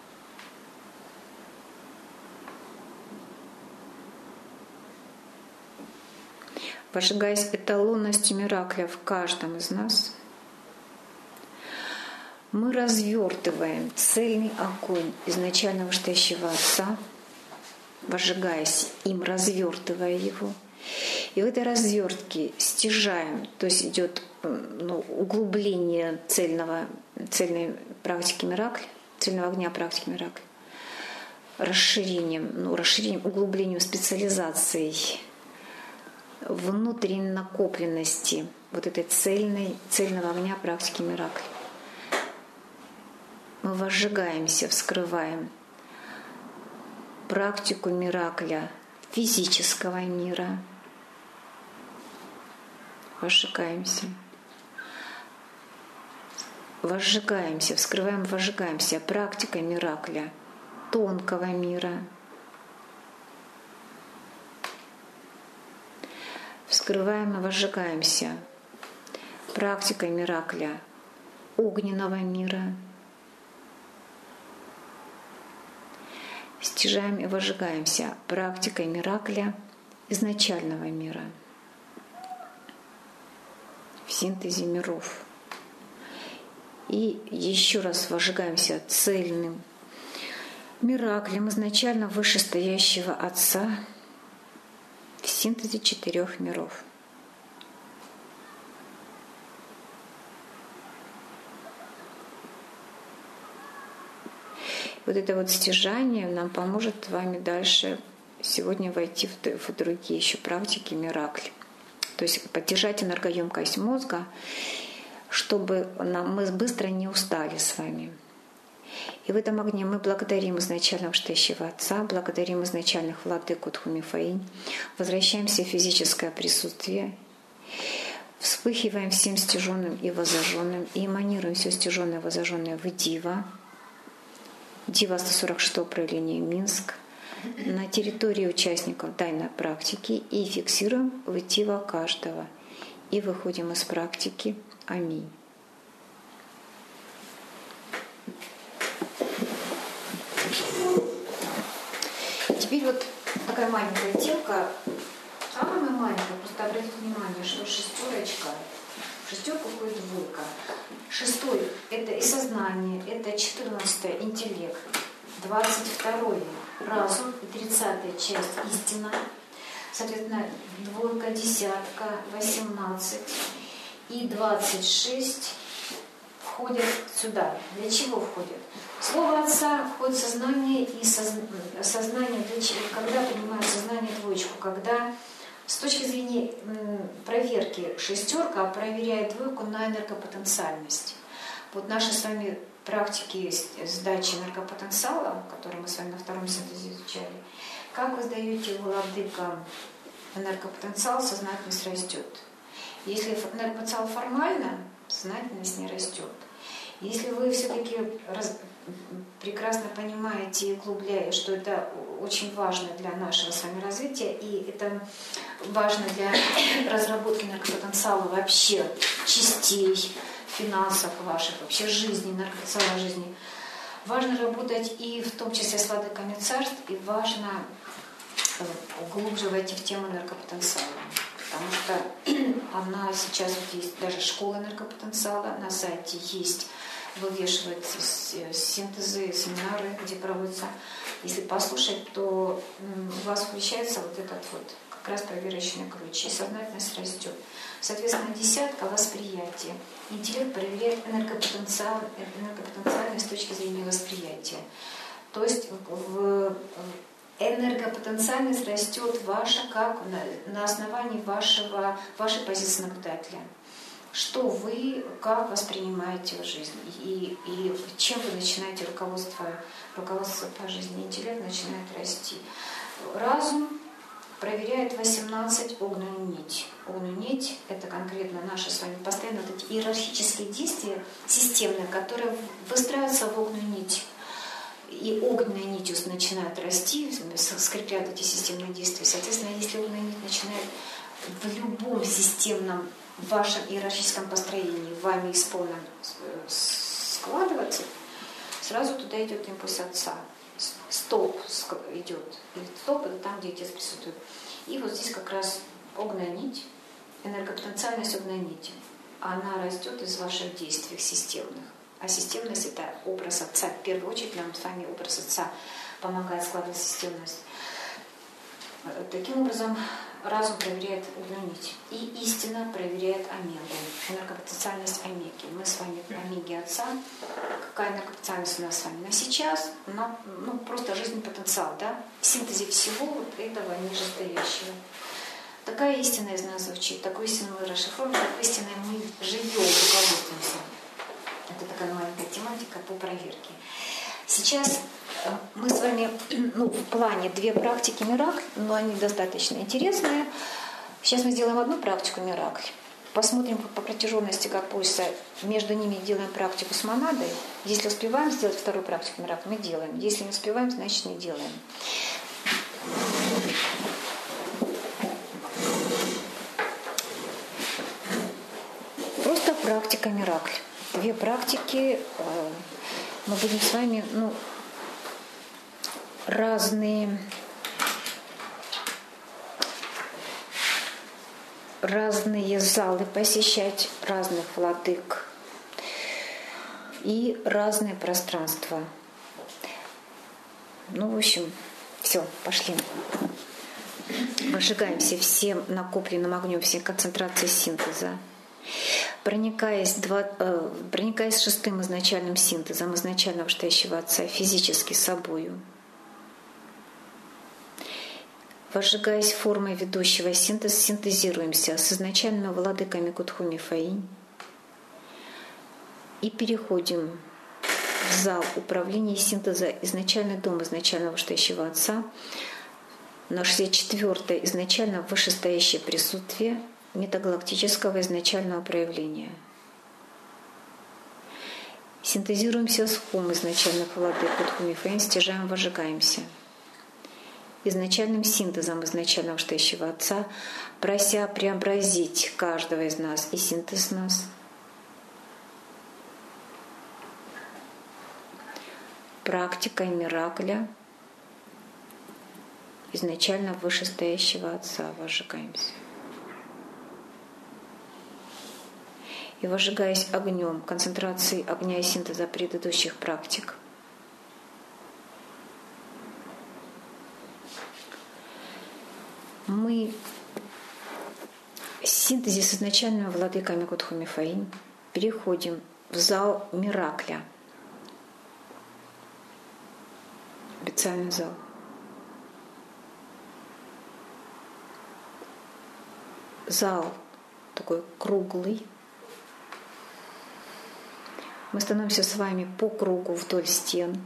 Возжигаясь эталонностью миракля в каждом из нас, мы развертываем цельный огонь изначального Вышестоящего Отца, возжигаясь им, развертывая его, И в этой развертке стяжаем, то есть идет углубление цельной практики Миракль, цельного огня практики Миракль, расширением, углублением специализацией, внутренней накопленности вот этой цельного огня практики Миракль. Мы возжигаемся, вскрываем практику Миракля физического мира. Возжигаемся, вскрываем, возжигаемся практикой Миракля тонкого мира. Вскрываем и возжигаемся практикой Миракля огненного мира. Стяжаем и возжигаемся практикой Миракля изначального мира в синтезе миров. И еще раз возжигаемся цельным Мираклем изначально вышестоящего Отца в синтезе 4 миров. Вот это вот стяжание нам поможет с вами дальше сегодня войти в другие еще практики Миракль. То есть поддержать энергоемкость мозга, чтобы мы быстро не устали с вами. И в этом огне мы благодарим изначально вышестоящего Отца, благодарим изначальных владык Утху-Мифаинь, возвращаемся в физическое присутствие, вспыхиваем всем стяженным и возожженным и эманируем все стяженное и возожженное в Дива. Дива 146 проявления Минск, на территории участников тайной практики и фиксируем в Дива каждого. И выходим из практики. Аминь. Теперь вот такая маленькая темка, самая маленькая, просто обратите внимание, что шестерочка, в шестерку входит двойка. 6 — это и сознание, это 14 интеллект, 22 разум, 30 часть истина, соответственно, двойка, десятка, 18 и 26 входят сюда. Для чего входят? Слово Отца входит в сознание, и сознание, когда принимают сознание двоечку, когда с точки зрения проверки шестерка проверяет двойку на энергопотенциальность. Вот наши с вами практики сдачи энергопотенциала, которые мы с вами на втором синтезе изучали, как вы сдаете владыкам энергопотенциал, сознательность растет. Если энергопотенциал формально, сознательность не растет. Если вы все-таки прекрасно понимаете и углубляете, что это очень важно для нашего с вами развития, и это важно для разработки энергопотенциала вообще частей, финансов ваших, вообще жизни, энергопотенциала жизни. Важно работать и в том числе с владыками царств, и важно глубже войти в тему энергопотенциала. Потому что она сейчас вот есть даже школа энергопотенциала, на сайте есть, вывешиваются синтезы, семинары, где проводятся. Если послушать, то у вас включается вот этот вот как раз проверочный ключ, и сознательность растет. Соответственно, десятка — восприятие. Интеллект проверяет энергопотенциальность с точки зрения восприятия. То есть энергопотенциальность растет ваша как на основании вашей позиции наблюдателя. Что вы, как воспринимаете в жизни и чем вы начинаете руководство по жизни. Интеллект начинает расти. Разум проверяет 18 огненную нить. Огненную нить — это конкретно наши с вами постоянно вот эти иерархические действия системные, которые выстраиваются в огненную нить. И огненная нить начинает расти, скрепляют эти системные действия. Соответственно, если огненная нить начинает в любом системном в вашем иерархическом построении вами исполнен складываться, сразу туда идет импульс Отца. Столб идет. И столб — это там, где Отец присутствует. И вот здесь как раз огненная нить, энергопотенциальность огненной нити. Она растет из ваших действий системных. А системность — это образ Отца. В первую очередь нам с вами образ Отца помогает складывать системность. Таким образом, разум проверяет одну нить, и истина проверяет омегу, энергопотенциальность омеги. Мы с вами омеги Отца. Какая энергопотенциальность у нас с вами? На сейчас, просто жизнь потенциал, да? В синтезе всего вот этого нижестоящего. Такая истина из нас звучит, такую истину мы расшифруем, такой истиной мы живем, руководствуемся. Это такая маленькая тематика по проверке. Сейчас мы с вами в плане две практики Миракль, но они достаточно интересные. Сейчас мы сделаем одну практику Миракль. Посмотрим по протяженности, как пульса. Между ними делаем практику с монадой. Если успеваем сделать вторую практику Миракль, мы делаем. Если не успеваем, значит не делаем. Просто практика Миракль. Две практики. Мы будем с вами разные залы посещать, разных владык и разные пространства. В общем, все, пошли. Выжигаемся всем накопленным огнем, все концентрации синтеза. Проникаясь шестым изначальным синтезом изначального вышестоящего Отца физически собою, возжигаясь формой ведущего синтеза, синтезируемся с изначальными владыками Кутхуми Фаинь и переходим в зал управления синтеза изначальный дом изначального вышестоящего Отца, на 64-е изначально вышестоящее присутствие метагалактического изначального проявления. Синтезируемся с хом изначальных владык Кутхуми Фаинь, стяжаем, возжигаемся. Изначальным синтезом изначального вышестоящего Отца, прося преобразить каждого из нас и синтез нас. Практикой Миракля изначально вышестоящего Отца возжигаемся. И возжигаясь огнем, концентрацией огня и синтеза предыдущих практик, мы в синтезе с изначальными владыками Кутхуми Фаинь переходим в зал Миракля, специальный зал. Зал такой круглый. Мы становимся с вами по кругу вдоль стен.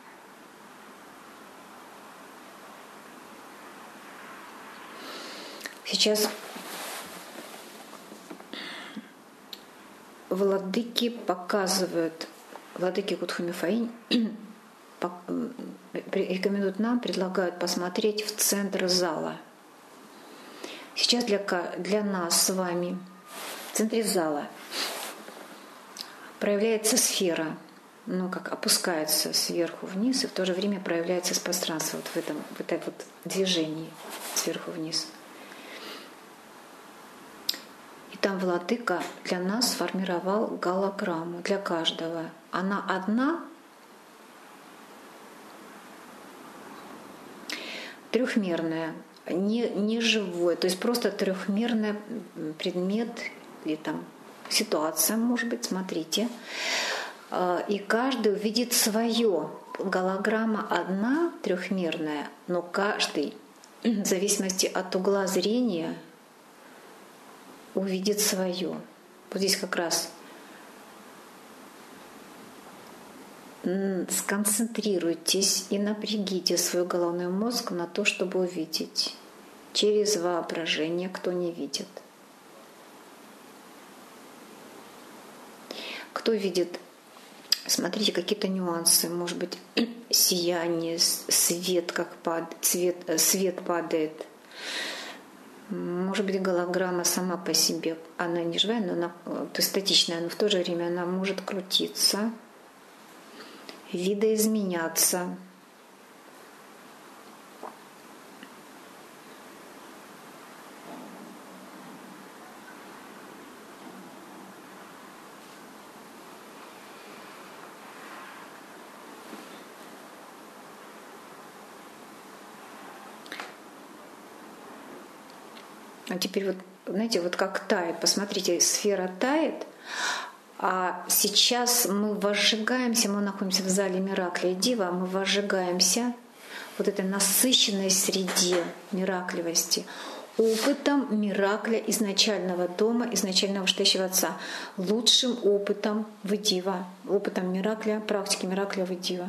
Сейчас владыки показывают, владыки Кутхуми Фаинь рекомендуют нам, предлагают посмотреть в центр зала. Сейчас для нас с вами в центре зала проявляется сфера, как опускается сверху вниз, и в то же время проявляется с пространства в этой движении сверху вниз. И там владыка для нас сформировал голограмму для каждого. Она одна, трехмерная, не живой, то есть просто трехмерный предмет или ситуация, может быть, смотрите. И каждый увидит свое. Голограмма одна, трехмерная, но каждый, в зависимости от угла зрения, увидит свое. Вот здесь как раз сконцентрируйтесь и напрягите свой головной мозг на то, чтобы увидеть через воображение, кто не видит. Кто видит, смотрите, какие-то нюансы, может быть, сияние, свет, свет падает. Может быть, голограмма сама по себе, она не живая, но она, то есть статичная, но в то же время она может крутиться, видоизменяться. А теперь вот, знаете, вот как тает. Посмотрите, сфера тает, а сейчас мы возжигаемся, мы находимся в зале Миракля и Дива, мы возжигаемся вот этой насыщенной среде миракливости опытом Миракля изначального дома, изначального вышестоящего Отца, лучшим опытом в Дива, опытом Миракля, практики Миракля в Дива.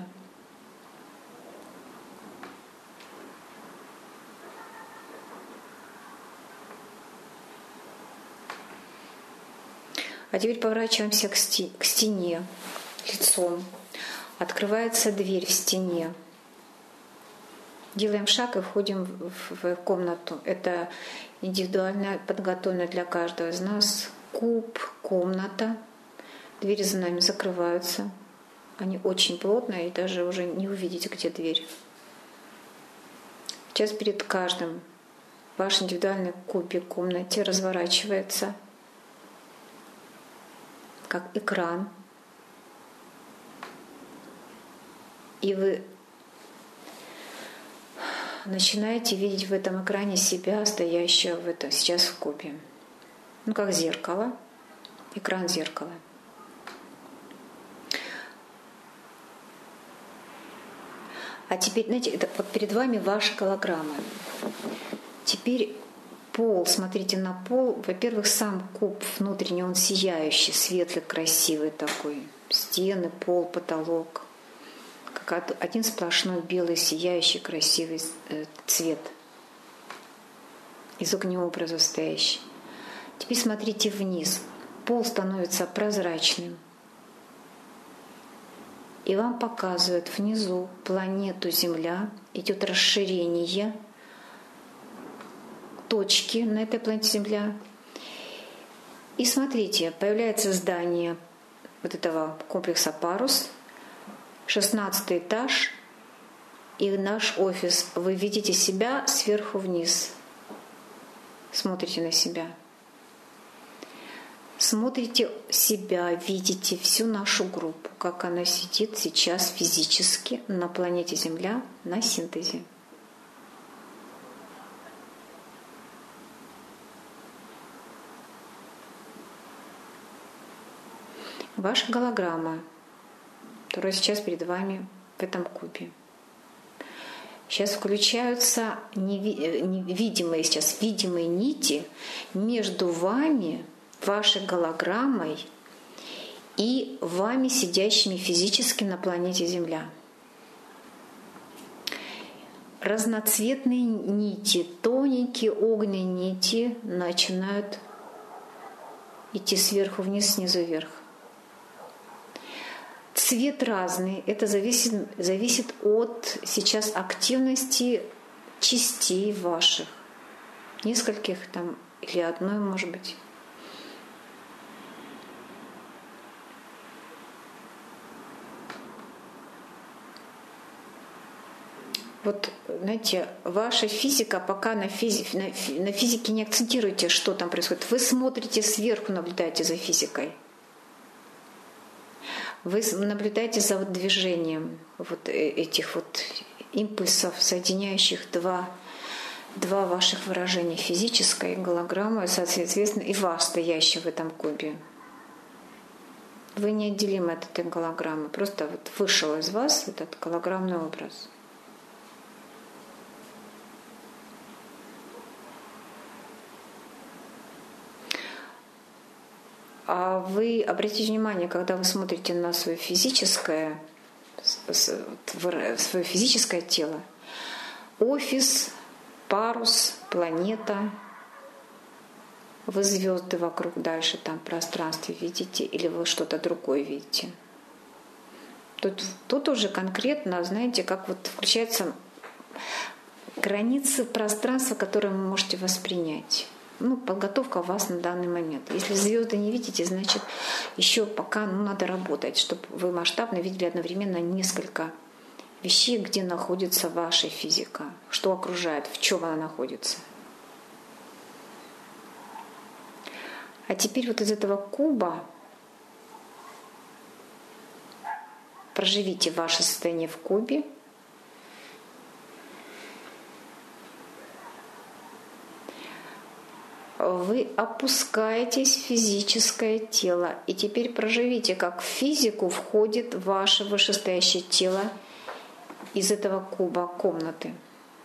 А теперь поворачиваемся к стене лицом. Открывается дверь в стене. Делаем шаг и входим в комнату. Это индивидуально подготовлено для каждого из нас. Куб, комната. Двери за нами закрываются. Они очень плотные, и даже уже не увидите, где дверь. Сейчас перед каждым ваш индивидуальный кубик в комнате разворачивается как экран. И вы начинаете видеть в этом экране себя, стоящего сейчас в кубе. Ну, как зеркало, экран зеркала. А теперь, знаете, это вот перед вами ваша голограмма. Теперь пол, смотрите на пол. Во-первых, сам куб внутренний, он сияющий, светлый, красивый такой. Стены, пол, потолок. Как один сплошной белый, сияющий, красивый цвет. Из огнеобраза состоящий. Теперь смотрите вниз. Пол становится прозрачным. И вам показывают внизу планету Земля. Идет расширение точки на этой планете Земля. И смотрите, появляется здание вот этого комплекса Парус, 16 этаж, и наш офис. Вы видите себя сверху вниз. Смотрите на себя. Смотрите себя, видите всю нашу группу, как она сидит сейчас физически на планете Земля на синтезе. Ваша голограмма, которая сейчас перед вами в этом кубе. Сейчас включаются невидимые, сейчас видимые нити между вами, вашей голограммой и вами, сидящими физически на планете Земля. Разноцветные нити, тоненькие огненные нити начинают идти сверху вниз, снизу вверх. Цвет разный, это зависит от сейчас активности частей ваших, нескольких там или одной, может быть. Вот, знаете, ваша физика, пока на физике не акцентируете, что там происходит. Вы смотрите сверху, наблюдаете за физикой. Вы наблюдаете за вот движением вот этих вот импульсов, соединяющих два ваших выражения: физическое и голограмма, соответственно, и вас, стоящий в этом кубе. Вы неотделимы от этой голограммы. Просто вот вышел из вас этот голограммный образ. А вы обратите внимание, когда вы смотрите на свое физическое тело, офис, парус, планета, вы звезды вокруг дальше там в пространстве видите, или вы что-то другое видите. Тут уже конкретно, знаете, как вот включаются границы пространства, которые вы можете воспринять. Подготовка у вас на данный момент. Если звезды не видите, значит, еще пока надо работать, чтобы вы масштабно видели одновременно несколько вещей, где находится ваша физика, что окружает, в чем она находится. А теперь вот из этого куба проживите ваше состояние в кубе. вы опускаетесь в физическое тело. И теперь проживите, как в физику входит ваше вышестоящее тело из этого куба комнаты.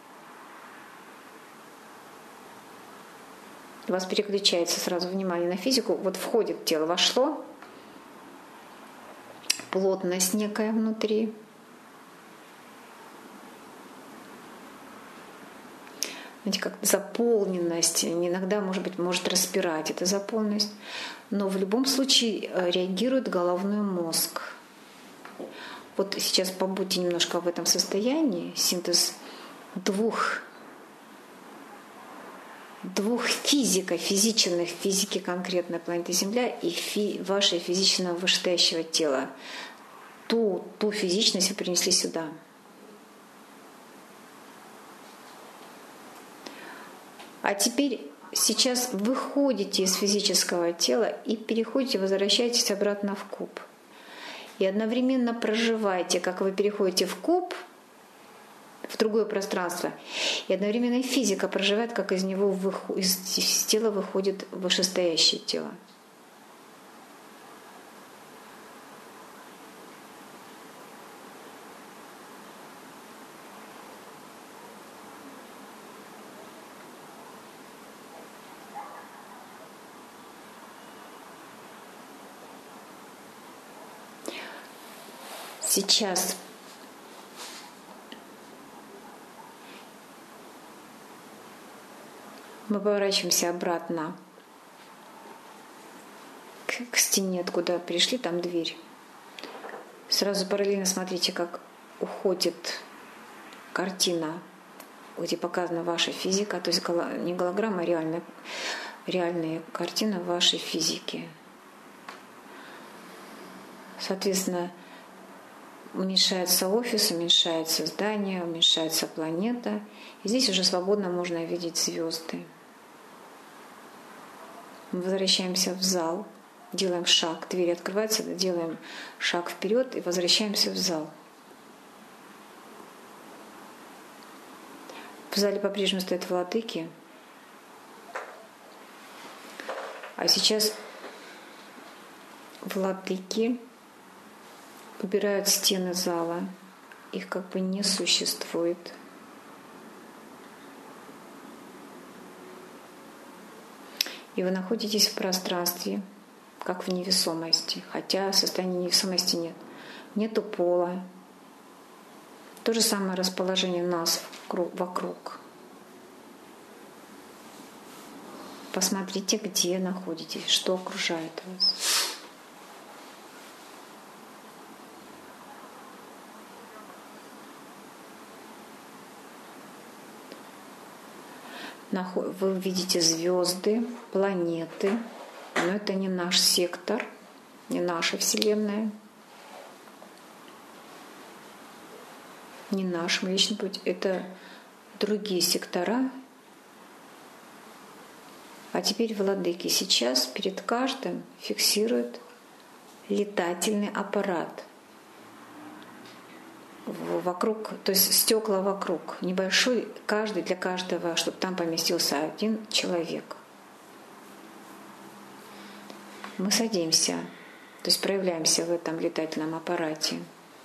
У вас переключается сразу внимание на физику. Вот входит тело, вошло, плотность некая внутри. Знаете, как заполненность, иногда, может распирать эта заполненность, но в любом случае реагирует головной мозг. Вот сейчас побудьте немножко в этом состоянии, синтез двух физичных, физики конкретной планеты Земля и вашего физичного вышестоящего тела. Ту физичность вы принесли сюда. А теперь сейчас выходите из физического тела и переходите, возвращаетесь обратно в куб. И одновременно проживайте, как вы переходите в куб, в другое пространство. И одновременно и физика проживает, как из него из тела выходит вышестоящее тело. Сейчас мы поворачиваемся обратно к стене, откуда пришли, там дверь. Сразу параллельно смотрите, как уходит картина, где показана ваша физика, то есть не голограмма, а реальная картина вашей физики. Соответственно, уменьшается офис, уменьшается здание, уменьшается планета. И здесь уже свободно можно видеть звезды. Мы возвращаемся в зал, делаем шаг, дверь открывается, делаем шаг вперед и возвращаемся в зал. В зале по-прежнему стоят владыки. А сейчас владыки убирают стены зала, их как бы не существует. И вы находитесь в пространстве, как в невесомости, хотя состояния невесомости нет. Нету пола. То же самое расположение нас вокруг. Посмотрите, где находитесь, что окружает вас. Вы видите звезды, планеты, но это не наш сектор, не наша Вселенная, не наш Млечный Путь, это другие сектора. А теперь владыки сейчас перед каждым фиксируют летательный аппарат. Вокруг, то есть стекла вокруг, небольшой, каждый для каждого, чтобы там поместился один человек. Мы садимся, то есть проявляемся в этом летательном аппарате.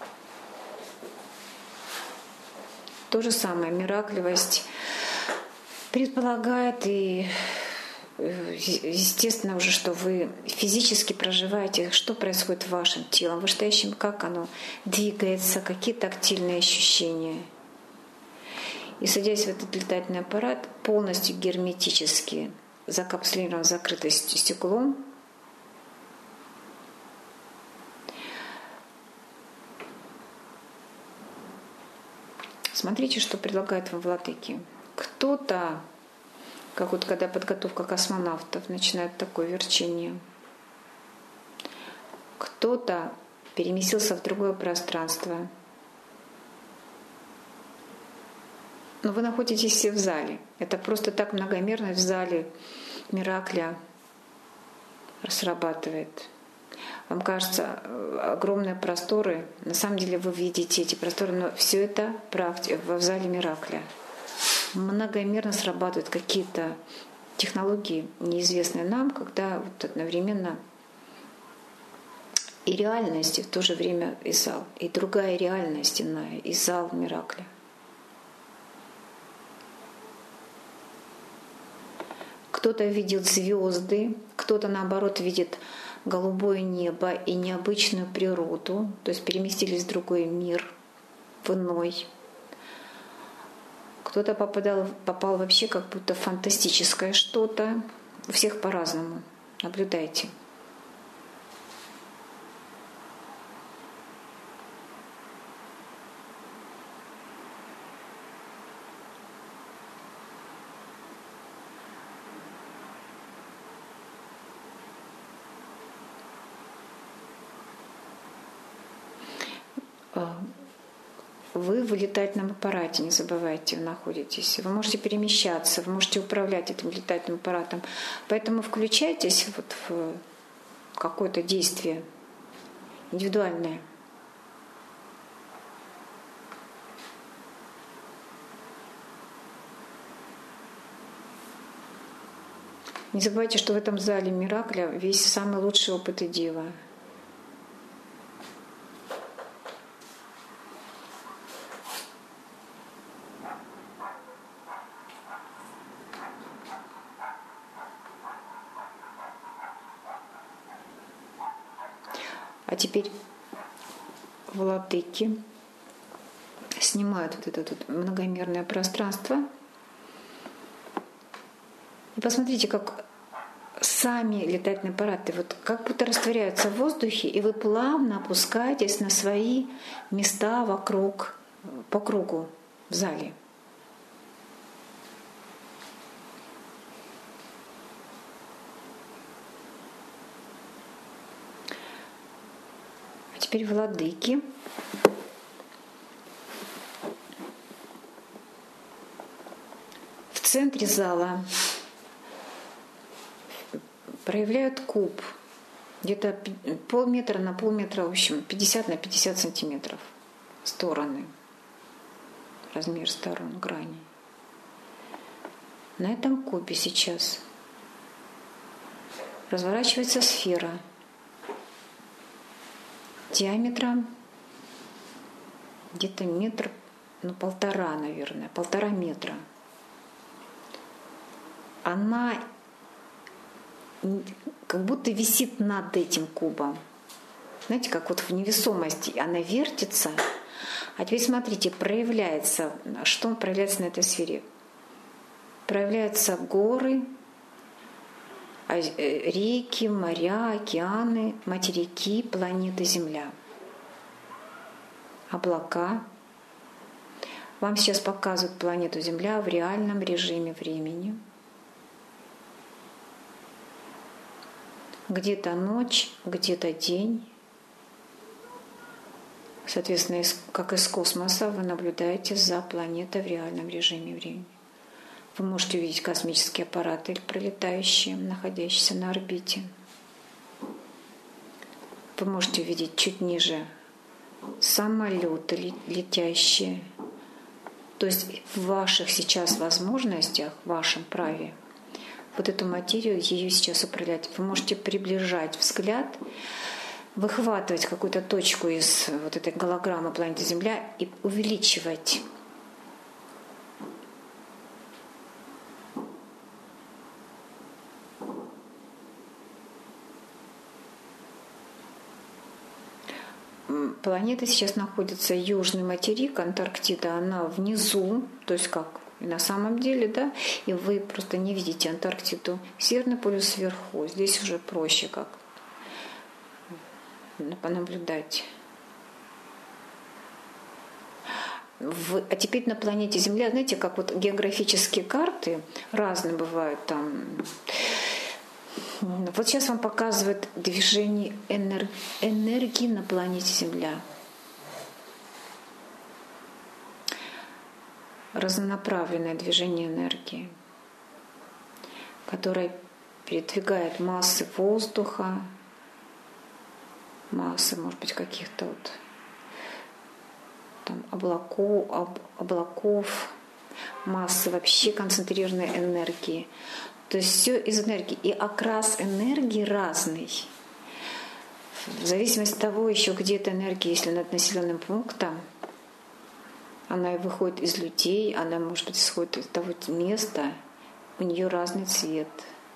То же самое, миракливость предполагает и естественно уже, что вы физически проживаете, что происходит в вашем теле, вышестоящем, как оно двигается, какие тактильные ощущения. И садясь в этот летательный аппарат, полностью герметически закапсулирован, закрытый стеклом, смотрите, что предлагают вам владыки. Кто-то, как вот когда подготовка космонавтов, начинает такое верчение. Кто-то переместился в другое пространство. Но вы находитесь все в зале. Это просто так многомерно в зале миракля срабатывает. Вам кажется, огромные просторы. На самом деле вы видите эти просторы, но все это в зале миракля. Многомерно срабатывают какие-то технологии, неизвестные нам, когда вот одновременно и реальность, и в то же время и зал, и другая реальность иная, и зал Миракля. Кто-то видит звезды, кто-то наоборот видит голубое небо и необычную природу, то есть переместились в другой мир, в иной. Кто-то попал вообще как будто в фантастическое что-то. У всех по-разному. Наблюдайте. Вы в летательном аппарате, не забывайте, вы находитесь. Вы можете перемещаться, вы можете управлять этим летательным аппаратом. Поэтому включайтесь вот в какое-то действие индивидуальное. Не забывайте, что в этом зале Миракля весь самый лучший опыт и дива. А теперь владыки снимают вот это вот многомерное пространство. И посмотрите, как сами летательные аппараты вот как будто растворяются в воздухе, и вы плавно опускаетесь на свои места вокруг, по кругу в зале. Теперь владыки в центре зала проявляют куб, где-то полметра на полметра, в общем, 50 на 50 сантиметров стороны, размер сторон, грани. На этом кубе сейчас разворачивается сфера диаметром где-то метр, полтора, наверное, 1,5 метра. Она как будто висит над этим кубом. Знаете, как вот в невесомости она вертится. А теперь смотрите, проявляется, что проявляется на этой сфере? Проявляются горы, реки, моря, океаны, материки, планеты Земля, облака. Вам сейчас показывают планету Земля в реальном режиме времени. Где-то ночь, где-то день. Соответственно, как из космоса вы наблюдаете за планетой в реальном режиме времени. Вы можете увидеть космические аппараты, пролетающие, находящиеся на орбите. Вы можете увидеть чуть ниже самолеты летящие. То есть в ваших сейчас возможностях, в вашем праве, вот эту материю, ее сейчас управлять. Вы можете приближать взгляд, выхватывать какую-то точку из вот этой голограммы планеты Земля и увеличивать. Планета сейчас находится, южный материк, Антарктида, она внизу, то есть как и на самом деле, да, и вы просто не видите Антарктиду. Северный полюс сверху, здесь уже проще как понаблюдать. А теперь на планете Земля, знаете, как вот географические карты разные бывают там. Вот сейчас вам показывает движение энергии на планете Земля. Разнонаправленное движение энергии, которое передвигает массы воздуха, массы, может быть, каких-то вот там облаков. массы, вообще концентрированной энергии. То есть все из энергии. И окрас энергии разный. В зависимости от того, еще где эта энергия, если над населенным пунктом, она выходит из людей, она, может быть, исходит из того места, у нее разный цвет.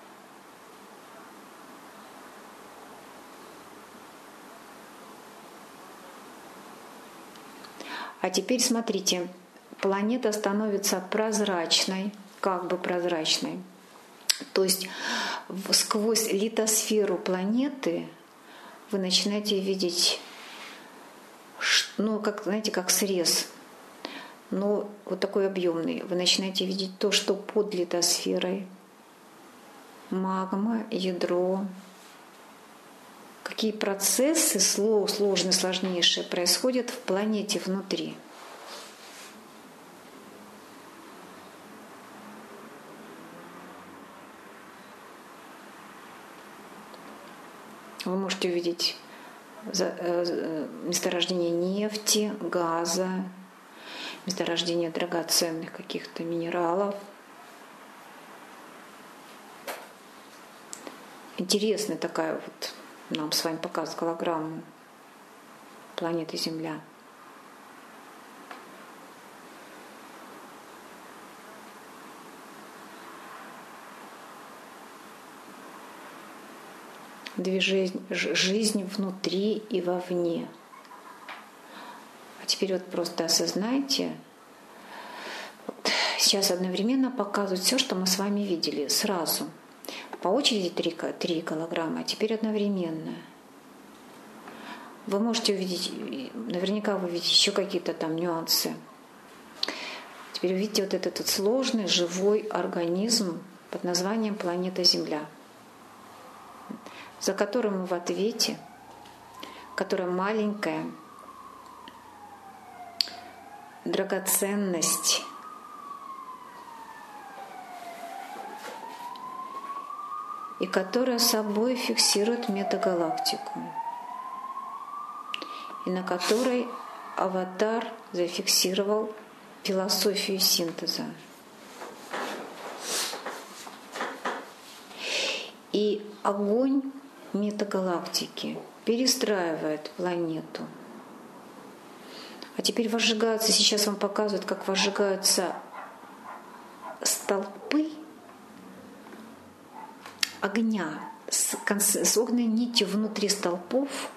А теперь смотрите, планета становится прозрачной, как бы прозрачной. То есть сквозь литосферу планеты вы начинаете видеть, ну, как, знаете, как срез, но вот такой объемный. Вы начинаете видеть то, что под литосферой. Магма, ядро. Какие процессы сложные, сложнейшие происходят в планете внутри. Вы можете увидеть месторождение нефти, газа, месторождение драгоценных каких-то минералов. Интересная такая вот, нам с вами показывает голограмму планеты Земля. Жизнь внутри и вовне. А теперь вот просто осознайте, вот сейчас одновременно показывают все, что мы с вами видели, сразу. По очереди три голограммы, а теперь одновременно. Вы можете увидеть, наверняка вы видите еще какие-то там нюансы. Теперь увидите вот этот вот сложный живой организм под названием планета Земля, за которым мы в ответе, которая маленькая драгоценность, и которая собой фиксирует метагалактику, и на которой аватар зафиксировал философию синтеза. И огонь метагалактики перестраивает планету. А теперь возжигаются, сейчас вам показывают, как возжигаются столпы огня с огненной нитью внутри столпов.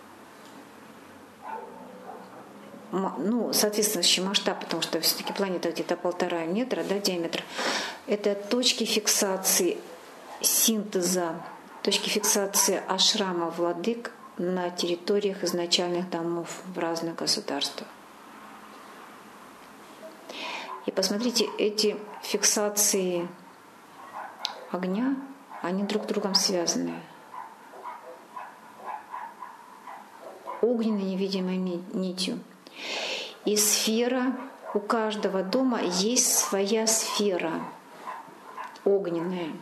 Ну, соответствующий масштаб, потому что все-таки планета где-то 1,5 метра, да, диаметр. Это точки фиксации синтеза, точки фиксации ашрама владык на территориях изначальных домов в разных государствах. И посмотрите, эти фиксации огня, они друг с другом связаны. Огненной невидимой нитью. И сфера, у каждого дома есть своя сфера огненная.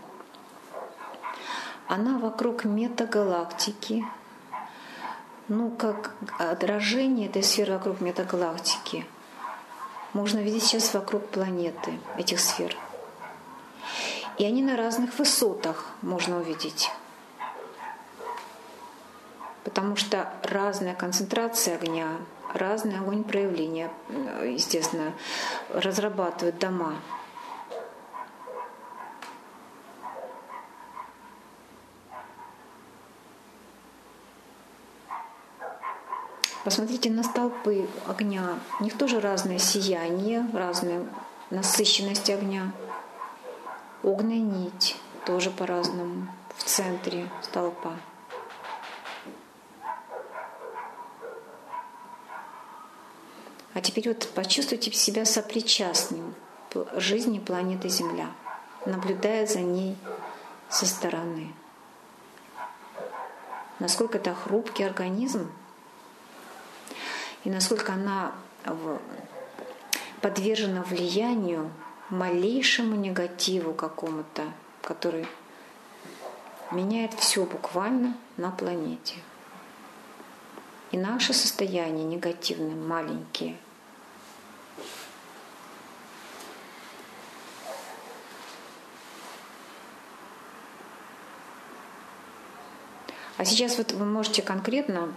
Она вокруг метагалактики, ну, как отражение этой сферы вокруг метагалактики. Можно видеть сейчас вокруг планеты этих сфер. И они на разных высотах можно увидеть. Потому что разная концентрация огня, разный огонь проявления, естественно, разрабатывают дома. Посмотрите на столпы огня. У них тоже разное сияние, разная насыщенность огня. Огненная нить тоже по-разному в центре столпа. А теперь вот почувствуйте себя сопричастным к жизни планеты Земля, наблюдая за ней со стороны. Насколько это хрупкий организм, и насколько она подвержена влиянию, малейшему негативу какому-то, который меняет все буквально на планете. И наши состояния негативные, маленькие, А сейчас вот вы можете конкретно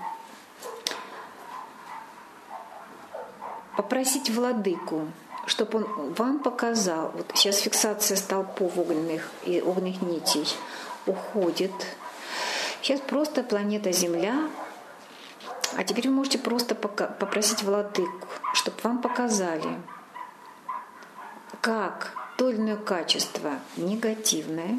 попросить владыку, чтобы он вам показал. Вот сейчас фиксация столпов огненных и огненных нитей уходит. Сейчас просто планета Земля. А теперь вы можете просто попросить владыку, чтобы вам показали, как то или иное качество негативное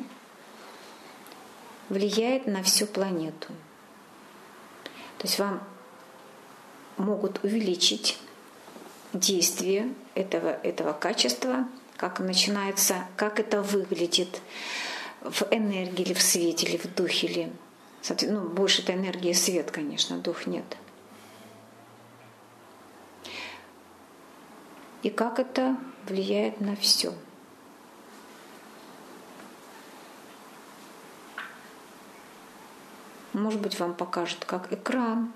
влияет на всю планету. То есть вам могут увеличить действие этого качества, как начинается, как это выглядит в энергии или в свете, или в духе, или больше это энергия и свет, конечно, дух нет. И как это влияет на все. Может быть, вам покажут, как экран,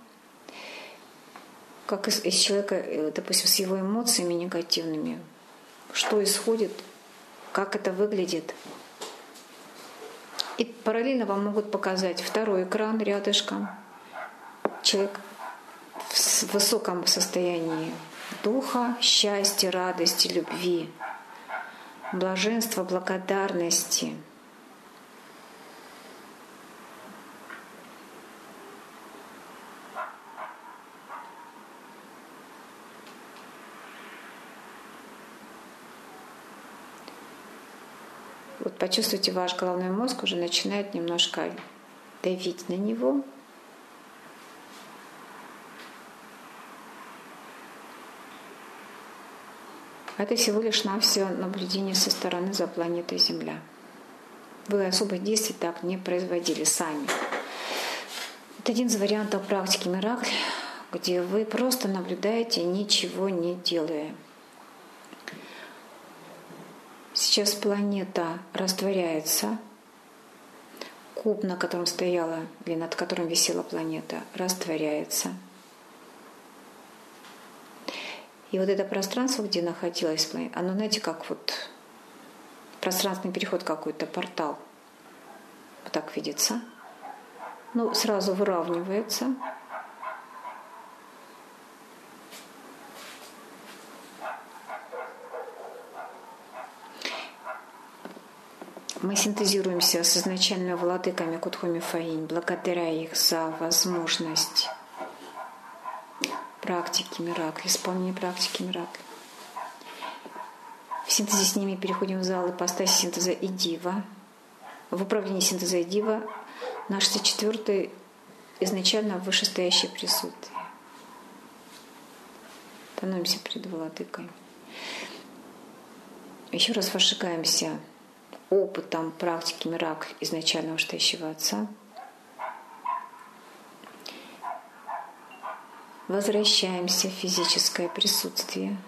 как из человека, допустим, с его эмоциями негативными, что исходит, как это выглядит. И параллельно вам могут показать второй экран рядышком. Человек в высоком состоянии духа, счастья, радости, любви, блаженства, благодарности. Вот почувствуйте, ваш головной мозг уже начинает немножко давить на него. Это всего лишь навсего наблюдение со стороны за планетой Земля. Вы особых действий так не производили сами. Это один из вариантов практики Миракль, где вы просто наблюдаете, ничего не делая. Сейчас планета растворяется. Куб, на котором стояла, или над которым висела планета, растворяется. И вот это пространство, где находилась планета, оно, знаете, как вот пространственный переход какой-то, портал. Вот так видится. Ну, сразу выравнивается. Мы синтезируемся с изначальными владыками Кудхоми Фаинь, благодаря их за возможность практики Миракли, исполнения практики Миракли. В синтезе с ними переходим в зал ипостаси синтеза и дива. В управлении синтеза и дива наш 64-й изначально вышестоящее присутствие. Становимся перед владыкой. Еще раз возжигаемся опытом практики Миракль изначального вышестоящего Отца. Возвращаемся в физическое присутствие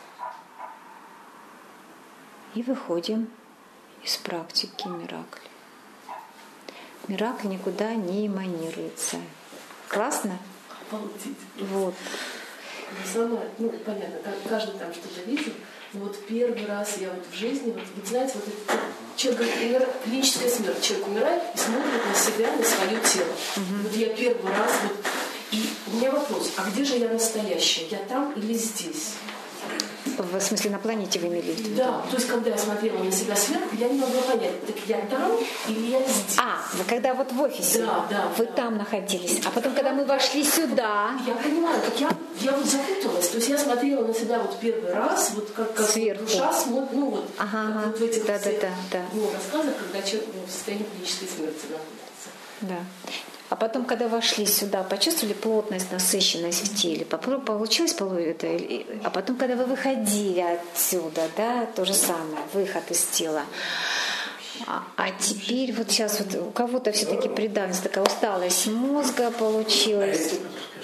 и выходим из практики Миракль. Миракль никуда не эманируется. Классно? Обалдеть. Вот. Понятно, каждый там что-то видел. Но вот первый раз я вот в жизни, вот знаете, вот этот человек говорит, клиническая смерть. Человек умирает и смотрит на себя, на свое тело. Вот я первый раз вот. И у меня вопрос, а где же я настоящая? Я там или здесь? В смысле, на планете вы имели в виду? Да, то есть когда я смотрела на себя сверху, я не могла понять, так я там или я здесь? Вы когда вот в офисе, вы там находились, а потом, когда мы вошли сюда... Я понимаю, так я вот запуталась, то есть я смотрела на себя вот первый раз, вот как сверху. Душа смотрит, ну вот, вот в этих рассказах, когда человек в состоянии клинической смерти находится. Да. А потом, когда вошли сюда, почувствовали плотность, насыщенность в теле? Получилось это? А потом, когда вы выходили отсюда, да, то же самое, выход из тела. А теперь вот сейчас вот у кого-то все-таки придавленность, такая усталость мозга получилась.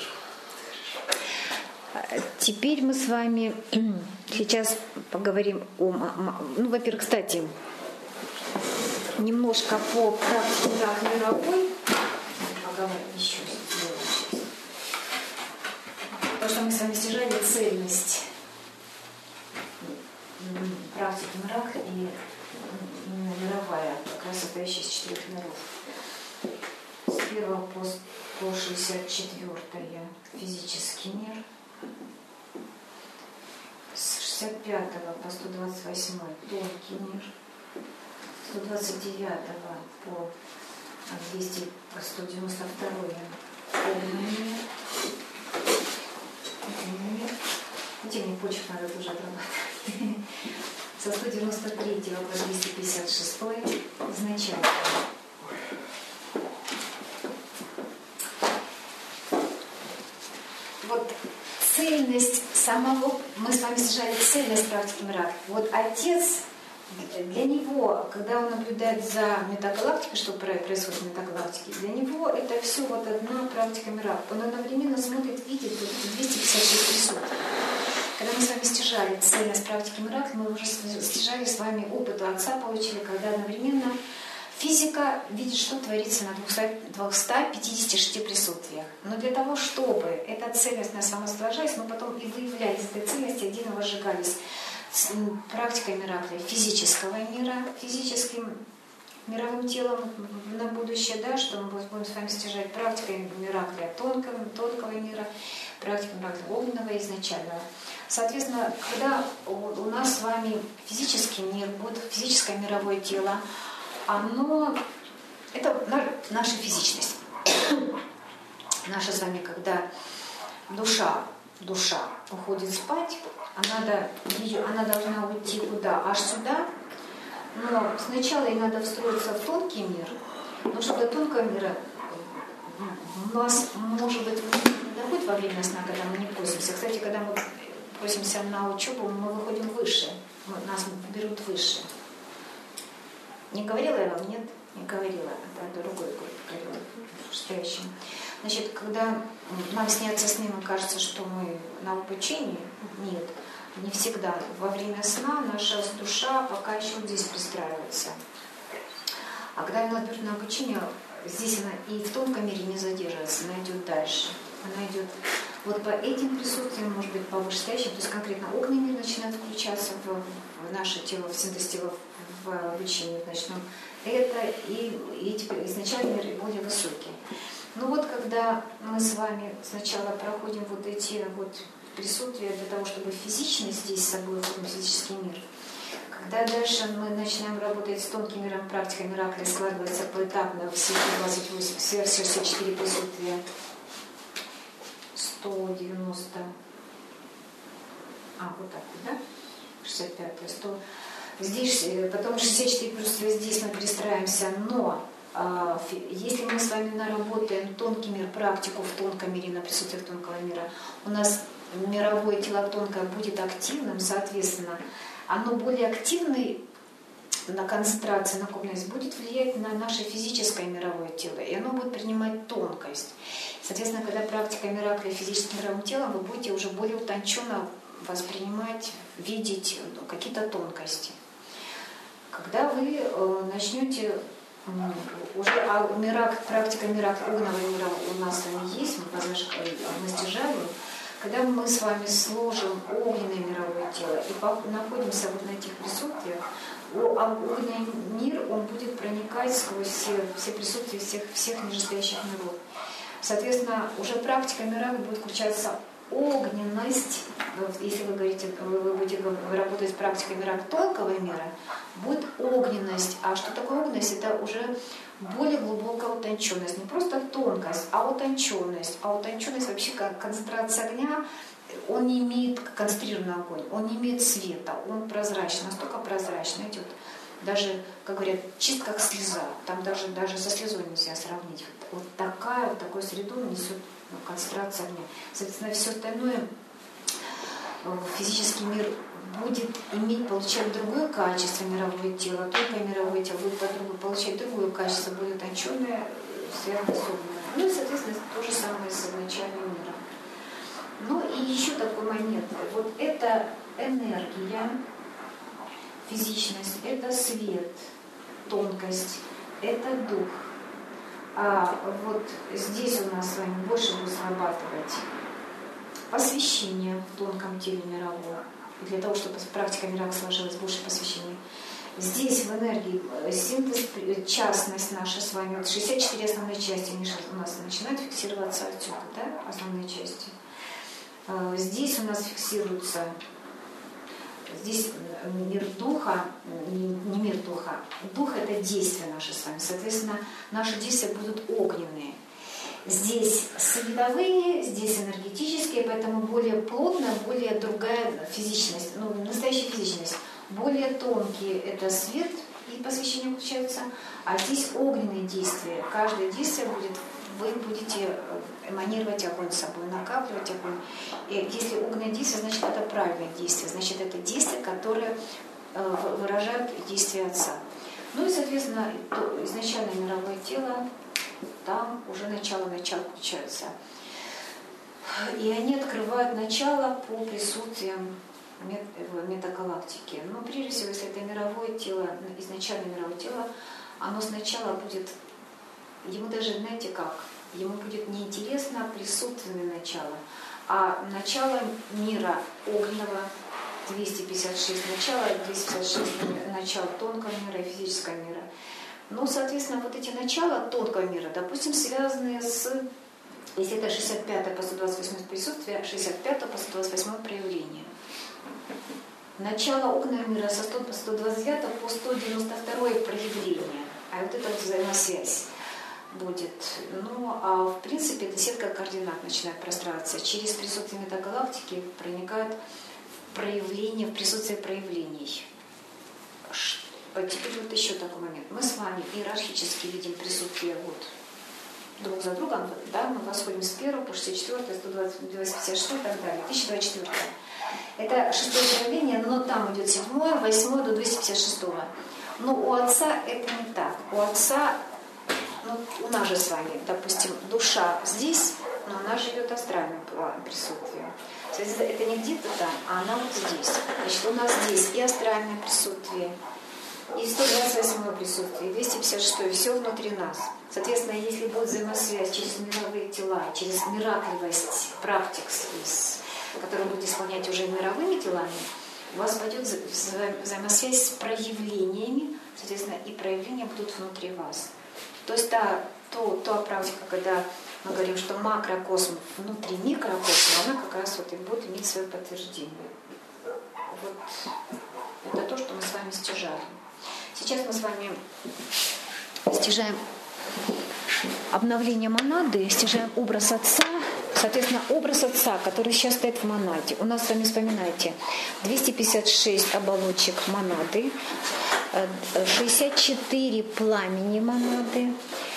Теперь мы с вами сейчас поговорим о... во-первых, кстати, немножко по практике мировой. Еще сделаем. Потому что мы с вами снижали цельность практики Миракль и мировая, как раз состоящая из 4 миров. 1 по 64 физический мир. С 65 по 128 тонкий мир. С 129 по 192 огненный мир. Мне почек надо тоже отрабатывать. Со 193 по 256 изначально. Вот цельность самого, мы с вами сжали цельность практики миракли. Вот Отец, для него, когда он наблюдает за метагалактикой, что происходит в метагалактике, для него это все вот одна практика миракли. Он одновременно смотрит, видит 256 присутствий. Когда мы с вами стяжали цельность практики миракли, мы уже стяжали с вами опыт у Отца, получили, когда одновременно физика видит, что творится на 256 присутствиях. Но для того, чтобы эта цельность на самосложилась, мы потом и выявляли из этой цельности, один возжигались с практикой миракли физического мира, физическим мировым телом на будущее, да, что мы будем с вами стяжать практикой миракли тонкого мира, практикой миракли огненного изначального. Соответственно, когда у нас с вами физический мир, будет физическое мировое тело, оно, это наша физичность. Наша с вами, когда душа уходит спать, она должна уйти куда? Аж сюда. Но сначала ей надо встроиться в тонкий мир, но чтобы до тонкого мира у нас, может быть, не доходит во время сна, когда мы не просимся. Кстати, когда мы просимся на учебу, мы выходим выше, нас берут выше. Не говорила я вам? Нет? Не говорила. Это другой год говорила в предстоящем. Значит, когда нам снятся сны, нам кажется, что мы на обучении. Нет, не всегда. Во время сна наша душа пока еще вот здесь пристраивается. А когда она берет на обучение, здесь она и в тонком мире не задерживается, она идет дальше. Она идет вот по этим присутствиям, может быть, по вышестоящим, то есть конкретно огненный мир начинает включаться в наше тело, в синтез тела, в обучении. Значит, это и изначально мир более высокий. Ну вот, когда мы с вами сначала проходим вот эти вот присутствия для того, чтобы физичность здесь с собой входим в физический мир, когда дальше мы начинаем работать с тонким миром, практика миракли складывается поэтапно, все 28, все 64 присутствия, 190, вот так вот, да? 65, 100. Здесь, потом 64 присутствия, здесь мы перестраиваемся, но если мы с вами наработаем тонкий мир, практику в тонком мире, на присутствие тонкого мира, у нас мировое тело тонкое будет активным, соответственно, оно более активное на концентрацию, накопленность будет влиять на наше физическое мировое тело, и оно будет принимать тонкость. Соответственно, когда практика миракли физическим мировым телом, вы будете уже более утонченно воспринимать, видеть какие-то тонкости. Когда вы начнете уже практика миракли огненного мира у нас с вами есть, мы стяжали, когда мы с вами сложим огненное мировое тело и находимся вот на этих присутствиях, огненный мир, он будет проникать сквозь все присутствия всех нижестоящих миров. Соответственно, уже практика миракли будет включаться огненность. Если вы говорите, вы будете работать с практикой миракли тонкого мира, будет огненность. А что такое огненность? Это уже более глубокая утонченность. Не просто тонкость, а утонченность. А утонченность вообще как концентрация огня, он не имеет, концентрированный огонь, он не имеет света, он прозрачный, настолько прозрачный. Знаете, вот, даже, как говорят, чист как слеза. Там даже со слезой нельзя сравнить. Вот такую среду несет концентрация огня. Соответственно, все остальное, физический мир будет получать другое качество мировое тело, тонкое мировое тело будет получать другое качество, более утонченное, связанное с огненным. Ну и, соответственно, то же самое с изначальным миром. Ну и еще такой момент. Вот это энергия, физичность, это свет, тонкость, это дух. А вот здесь у нас с вами больше будет срабатывать посвящение в тонком теле мирового. И для того, чтобы практика миракли сложилась, больше посвящения. Здесь в энергии синтез, частность наша с вами, вот 64 основные части у нас начинают фиксироваться отсюда, да, основные части. Здесь у нас фиксируется, здесь мир духа, не мир духа. Дух — это действия наши с вами, соответственно, наши действия будут огненные. Здесь световые, здесь энергетические, поэтому более плотная, более другая физичность, ну, настоящая физичность. Более тонкие — это свет и посвящение включаются, а здесь огненные действия. Каждое действие будет, вы будете эманировать огонь с собой, накапливать огонь. И если огненное действие, значит, это правильное действие, значит, это действия, которые выражают действия Отца. Ну и, соответственно, изначально мировое тело, там уже начало включается. И они открывают начало по присутствиям в метагалактике. Но прежде всего, если это мировое тело, изначально мировое тело, оно сначала будет, ему даже, знаете как, ему будет неинтересно присутственное начало, а начало мира огненного, 256 начала, 256 начало тонкого мира и физического мира. Ну, соответственно, вот эти начала тонкого мира, допустим, связаны с, если это 65 по 128 присутствие, 65 по 128 проявление. Начало огненного мира со 129 по 192 проявление. А вот это вот взаимосвязь будет. Ну, а в принципе, эта сетка координат начинает простраиваться. Через присутствие метагалактики проникают проявления, в присутствие проявлений. Теперь вот еще такой момент. Мы с вами иерархически видим присутствие вот друг за другом, да, мы восходим с 1 по 64, 120, 256 и так далее. 1024. Это шестое проявление, но там идет 7, 8 до 256. Но у Отца это не так. У Отца, ну, у нас же с вами, допустим, душа здесь, но она живет астральным присутствием. Соответственно, это не где-то там, а она вот здесь. Значит, у нас здесь и астральное присутствие, и 128 присутствие, и 256, все внутри нас. Соответственно, если будет взаимосвязь через мировые тела, через миракливость практик, которые будете исполнять уже мировыми телами, у вас пойдет взаимосвязь с проявлениями, соответственно, и проявления будут внутри вас. То есть та практика, когда мы говорим, что макрокосм внутри микрокосма, она как раз вот и будет иметь свое подтверждение. Вот это то, что мы с вами стяжали. Сейчас мы с вами стяжаем обновление монады, стяжаем образ Отца. Соответственно, образ Отца, который сейчас стоит в монаде. У нас с вами, вспоминайте, 256 оболочек монады, 64 пламени монады,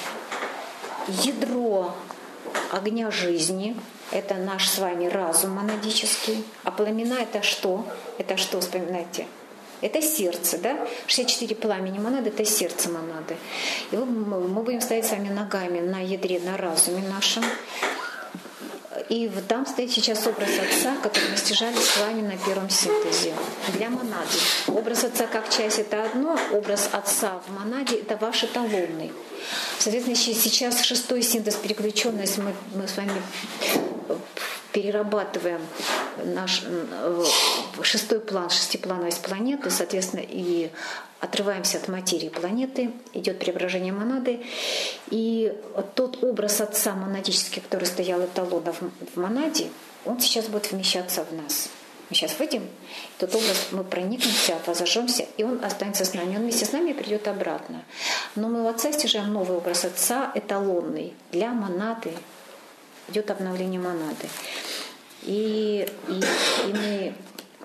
ядро огня жизни, это наш с вами разум монадический. А пламена это что? Это что, вспоминайте? Это сердце, да? 64 пламени монады — это сердце монады. И мы будем стоять с вами ногами на ядре, на разуме нашем. И там стоит сейчас образ Отца, который мы стяжали с вами на первом синтезе для монады. Образ Отца как часть — это одно, образ Отца в монаде — это ваш эталонный. Соответственно, сейчас шестой синтез, переключенность, мы с вами перерабатываем наш шестой план, шестиплановость планеты, соответственно, и отрываемся от материи планеты, идет преображение монады, и тот образ Отца монадический, который стоял эталоном в монаде, он сейчас будет вмещаться в нас. Мы сейчас выйдем, тот образ, мы проникнемся, возожжемся, и он останется с нами. Он вместе с нами придет обратно. Но мы у Отца стяжаем новый образ Отца, эталонный, для монады. Идет обновление монады. И мы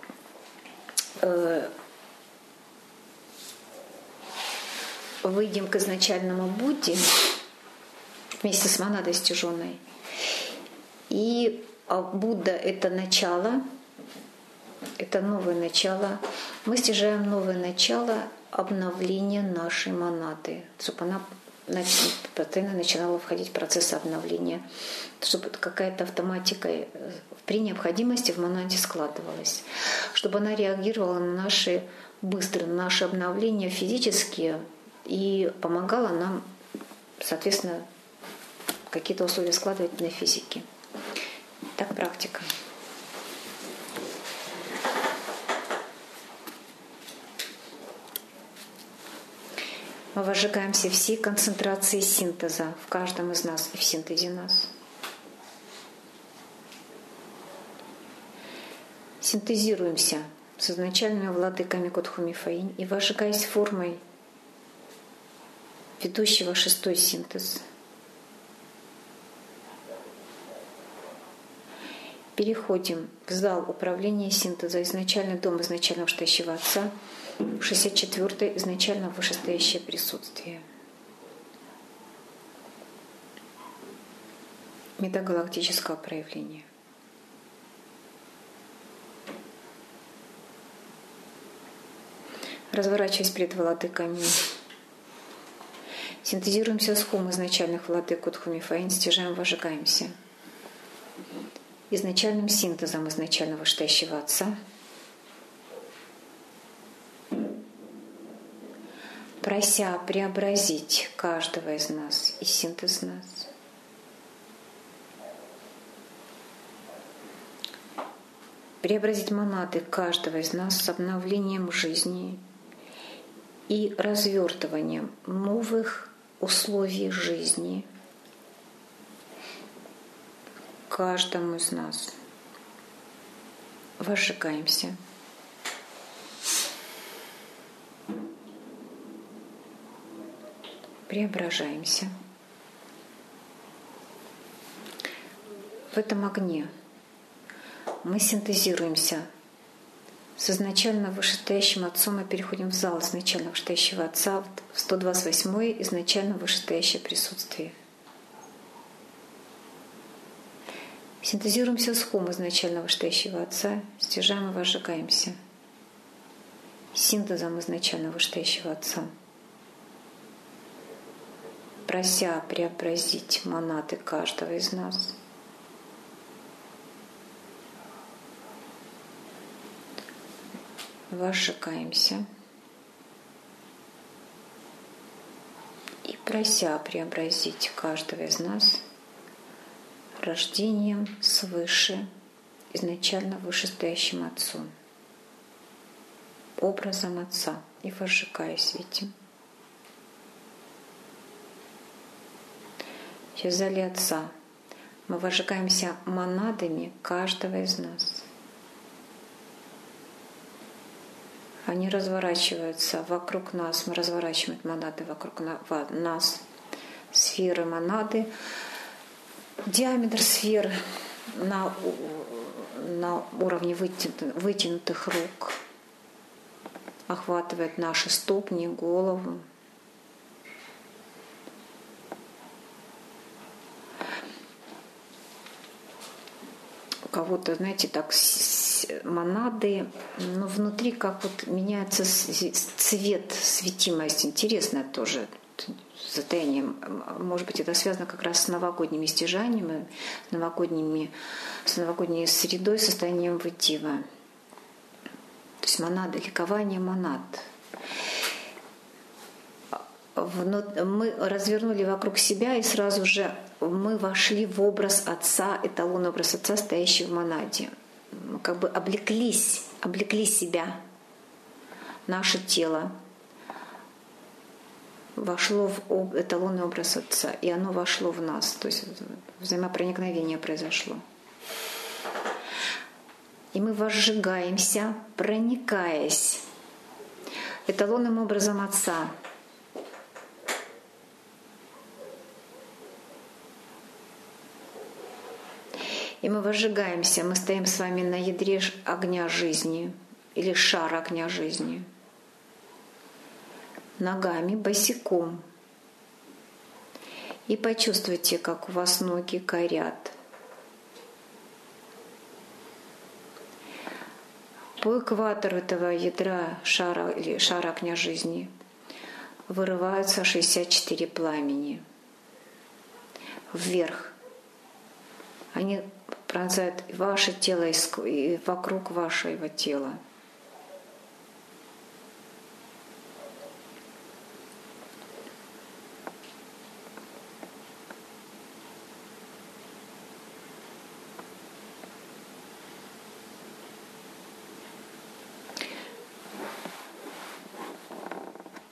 выйдем к изначальному Будде вместе с монадой стяженной. И Будда — это начало, это новое начало. Мы стяжаем новое начало обновления нашей монады, чтобы она постоянно начинала входить в процесс обновления, чтобы какая-то автоматика при необходимости в монаде складывалась, чтобы она реагировала на наши быстрые, на наши обновления физические и помогала нам, соответственно, какие-то условия складывать на физике. Так практика. Мы возжигаемся всей концентрацией синтеза в каждом из нас и в синтезе нас. Синтезируемся с изначальными владыками Кодхумифаинь и, возжигаясь формой ведущего шестой синтез, переходим в зал управления синтеза, изначальный дом изначального вышестоящего Отца, 64-е изначально вышестоящее присутствие. Метагалактического проявления. Разворачиваясь перед владыками, синтезируемся с хум изначальных владык Кодхумифаинь, стяжаем, возжигаемся изначальным синтезом изначального вышестоящего Отца, прося преобразить каждого из нас и синтез нас. Преобразить монады каждого из нас с обновлением жизни и развертыванием новых условий жизни каждому из нас. Возжигаемся. Преображаемся. В этом огне мы синтезируемся с изначально вышестоящим Отцом и переходим в зал изначально вышестоящего Отца, в 128-е изначально вышестоящее присутствие. Синтезируемся с хум изначально вышестоящего Отца, стяжаем и возжигаемся синтезом изначально вышестоящего Отца, прося преобразить монады каждого из нас. Возжигаемся и прося преобразить каждого из нас рождением свыше изначально вышестоящим Отцом, образом Отца, и возжигаясь этим. Сейчас в зале Отца мы возжигаемся монадами каждого из нас. Они разворачиваются вокруг нас, мы разворачиваем монады вокруг нас, сферы монады, диаметр сферы на уровне вытянутых рук охватывает наши ступни, голову. У кого-то, знаете, так монады, но внутри как вот меняется цвет, светимость. Интересно тоже состоянием. Может быть, это связано как раз с новогодними стяжаниями, с новогодней средой, состоянием вытива. То есть монады, ликование монад. Мы развернули вокруг себя, и сразу же мы вошли в образ Отца, эталонный образ Отца, стоящий в монаде. Мы как бы облекли себя, наше тело вошло в эталонный образ Отца, и оно вошло в нас, то есть взаимопроникновение произошло. И мы возжигаемся, проникаясь эталонным образом Отца. И мы возжигаемся, мы стоим с вами на ядре огня жизни или шара огня жизни. Ногами босиком. И почувствуйте, как у вас ноги горят. По экватору этого ядра шара или шара огня жизни вырываются 64 пламени вверх. Они пронзают ваше тело и вокруг вашего тела.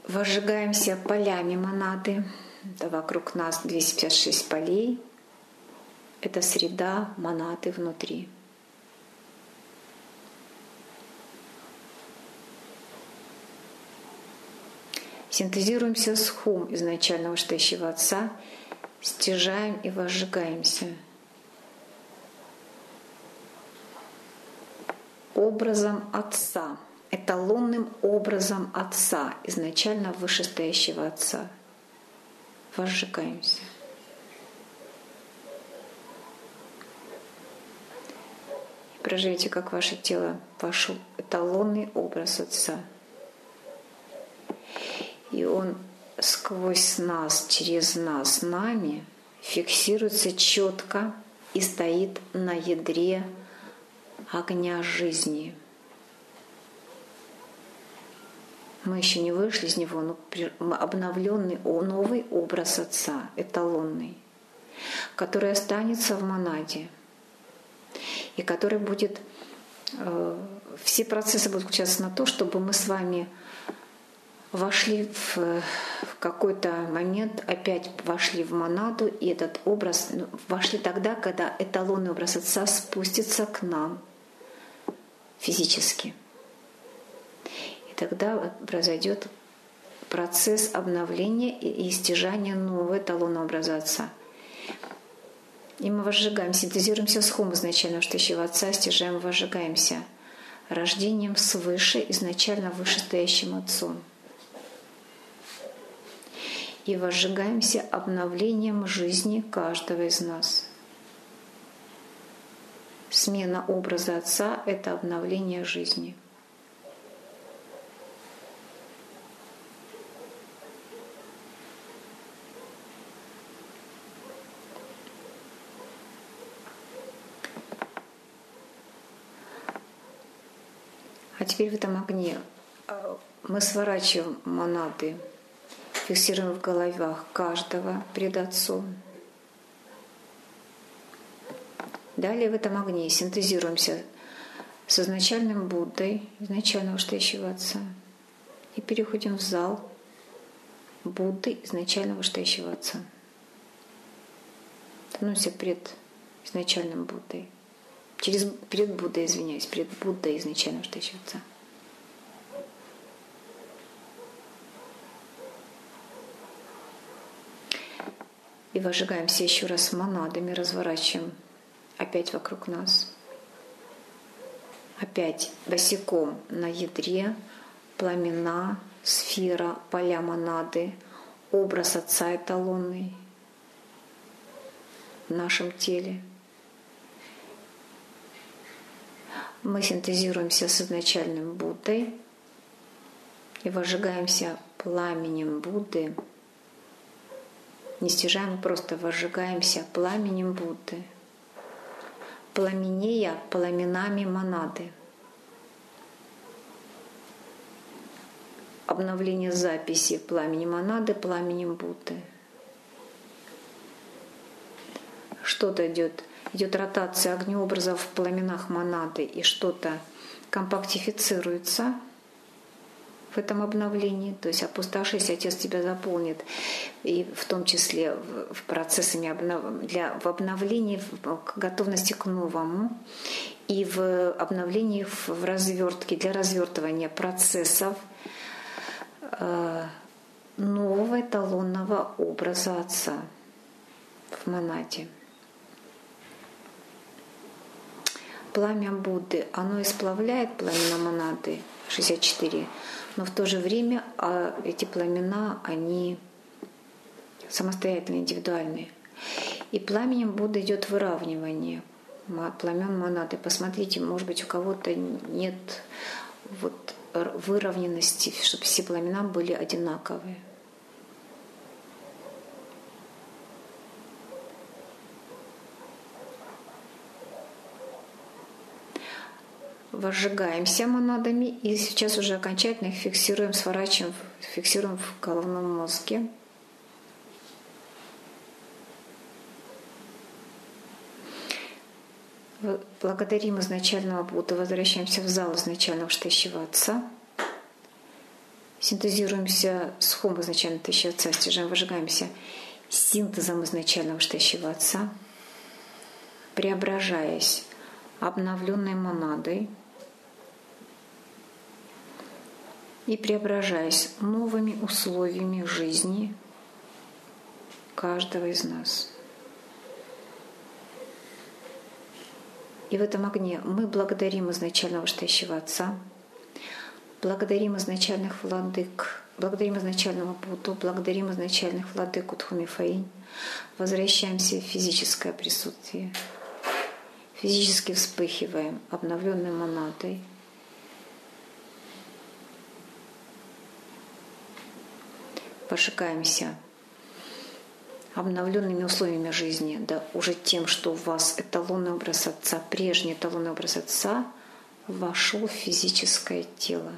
Возжигаемся полями монады. Это вокруг нас 256 полей. Это среда монады внутри. Синтезируемся с хум изначального вышестоящего Отца, стяжаем и возжигаемся. Образом Отца, эталонным образом Отца, изначально вышестоящего Отца. Возжигаемся. И проживите, как ваше тело вошел эталонный образ Отца. И он сквозь нас, через нас, нами фиксируется четко и стоит на ядре огня жизни. Мы еще не вышли из него, но обновленный новый образ Отца, эталонный, который останется в монаде и который будет... Все процессы будут включаться на то, чтобы мы с вами вошли в какой-то момент, опять вошли в монаду, и этот образ вошли тогда, когда эталонный образ Отца спустится к нам физически. И тогда произойдет процесс обновления и стяжания нового эталонного образа Отца. И мы возжигаем, синтезируемся с хум изначально вышестоящего Отца, стяжаем, возжигаемся рождением свыше, изначально вышестоящим Отцом. И возжигаемся обновлением жизни каждого из нас. Смена образа Отца — это обновление жизни. А теперь в этом огне мы сворачиваем монады, фиксируем в головах каждого пред Отцом. Далее в этом огне синтезируемся с изначальным Буддой, изначально вышестоящего Отца, и переходим в зал Будды, изначально вышестоящего Отца. Становимся пред изначальным Буддой. Перед Буддой, извиняюсь, перед Буддой изначально вышестоящего Отца. И возжигаемся еще раз монадами, разворачиваем опять вокруг нас. Опять босиком на ядре, пламена, сфера, поля монады, образ Отца эталонный в нашем теле. Мы синтезируемся с изначальным Буддой и возжигаемся пламенем Будды. Не стяжаем, просто возжигаемся пламенем Будды, пламенея пламенами монады. Обновление записи пламени монады пламенем Будды. Что-то идет ротация огнеобразов в пламенах монады, и что-то компактифицируется в этом обновлении, то есть опустошись, Отец тебя заполнит, и в том числе в процессами в обновлении, в готовности к новому, и в обновлении в развертке, для развертывания процессов нового эталонного образа Отца в монаде. Пламя Будды, оно исплавляет пламена монады 64, но в то же время эти пламена, они самостоятельные, индивидуальные. И пламенем Будды идет выравнивание пламен монады. Посмотрите, может быть, у кого-то нет выровненности, чтобы все пламена были одинаковые. Возжигаемся монадами и сейчас уже окончательно их фиксируем, сворачиваем, фиксируем в головном мозге. Благодарим изначального Будду, возвращаемся в зал изначального вышестоящего Отца. Синтезируемся с хом изначально Вышестоящего Отца, стяжаем, выжигаемся синтезом изначально Вышестоящего Отца, преображаясь обновленной монадой и преображаясь новыми условиями жизни каждого из нас. И в этом огне мы благодарим изначального Вышестоящего Отца, благодарим изначальных владык, благодарим изначального Будду, благодарим изначальных владык Удхумифаинь, возвращаемся в физическое присутствие, физически вспыхиваем обновленной монадой, пошикаемся обновленными условиями жизни, да, уже тем, что у вас эталонный образ Отца, прежний эталонный образ Отца вошел в физическое тело.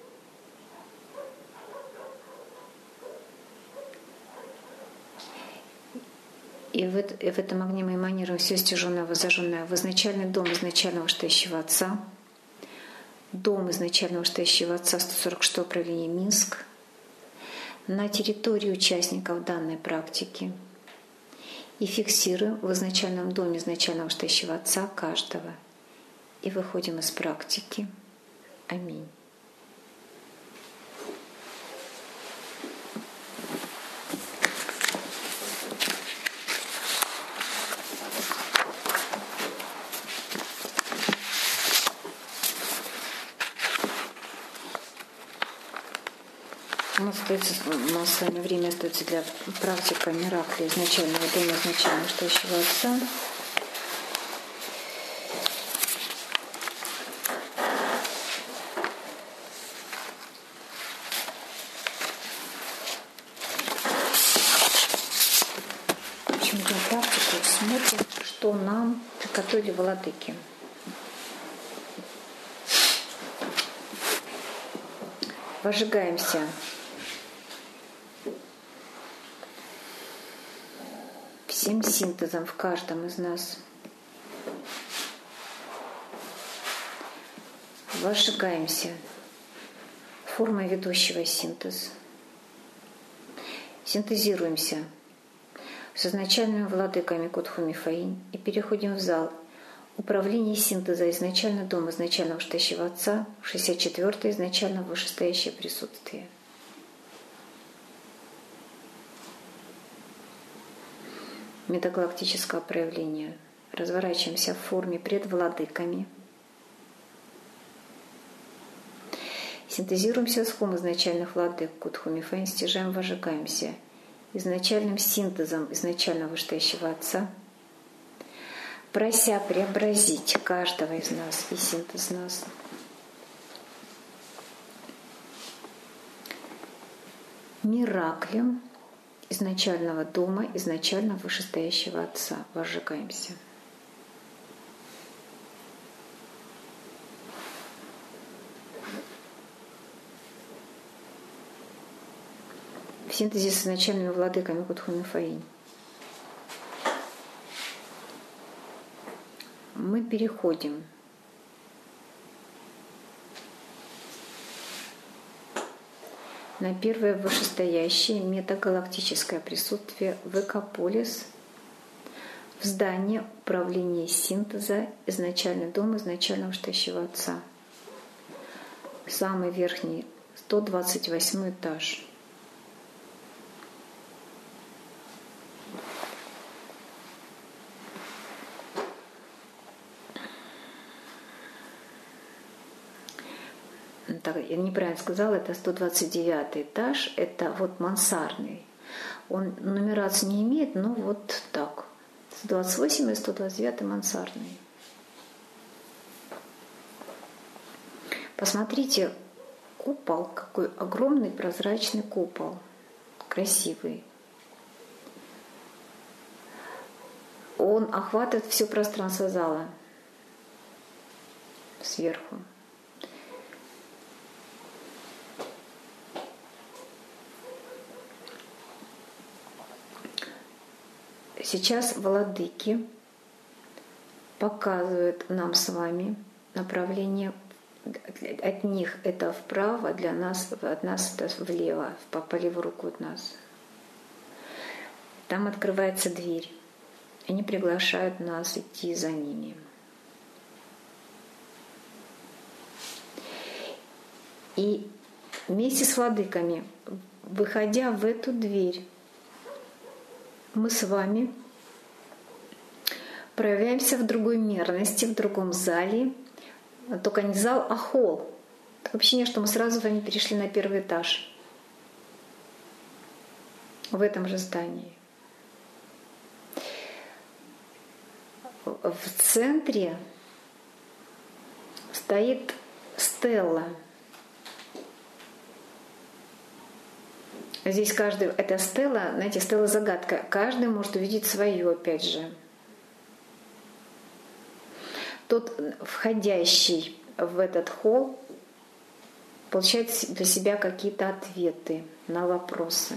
И в этом огне мы эманируем все стяженное, воззаженное в изначальный дом изначального Вышестоящего Отца, дом изначального Вышестоящего Отца 146 управление Минск, на территории участников данной практики и фиксируем в изначальном доме изначального Вышестоящего Отца каждого. И выходим из практики. Аминь. У нас с вами время остается для практика Миракли изначального дома изначального Вышестоящего Отца. Почему на практику смотрим, что нам приготовили владыки. Возжигаемся всем синтезом в каждом из нас. Возжигаемся формой ведущего синтез. Синтезируемся с изначальными владыками Кудхумифаинь и переходим в зал управления синтеза изначально дома изначального Вышестоящего Отца, 64-е изначально вышестоящее присутствие. Метагалактического проявления. Разворачиваемся в форме пред владыками. Синтезируемся с хом изначальных владык Кудхумифаинь, стяжаем, возжигаемся изначальным синтезом изначального Вышестоящего Отца, прося преобразить каждого из нас и синтез нас. Мираклем изначального дома, изначально Вышестоящего Отца. Возжигаемся. В синтезе с изначальными владыками Кудхумифаинь мы переходим на первое вышестоящее метагалактическое присутствие в Экополис, в здании управления синтеза изначальный дом изначального Вышестоящего Отца. Самый верхний, 128 этаж. Так, я неправильно сказала, это 129 этаж, это вот мансардный. Он нумерацию не имеет, но вот так. 128 и 129 мансардный. Посмотрите, купол, какой огромный прозрачный купол, красивый. Он охватывает все пространство зала сверху. Сейчас владыки показывают нам с вами направление от них это вправо, от нас это влево, по левую руку от нас. Там открывается дверь. Они приглашают нас идти за ними. И вместе с владыками, выходя в эту дверь, мы с вами проявляемся в другой мерности, в другом зале. Только не зал, а холл. Такое ощущение, что мы сразу с вами перешли на первый этаж. В этом же здании. В центре стоит стелла. Здесь каждый, эта стелла, знаете, стелла загадка. Каждый может увидеть свою, опять же. Тот, входящий в этот холл, получает для себя какие-то ответы на вопросы.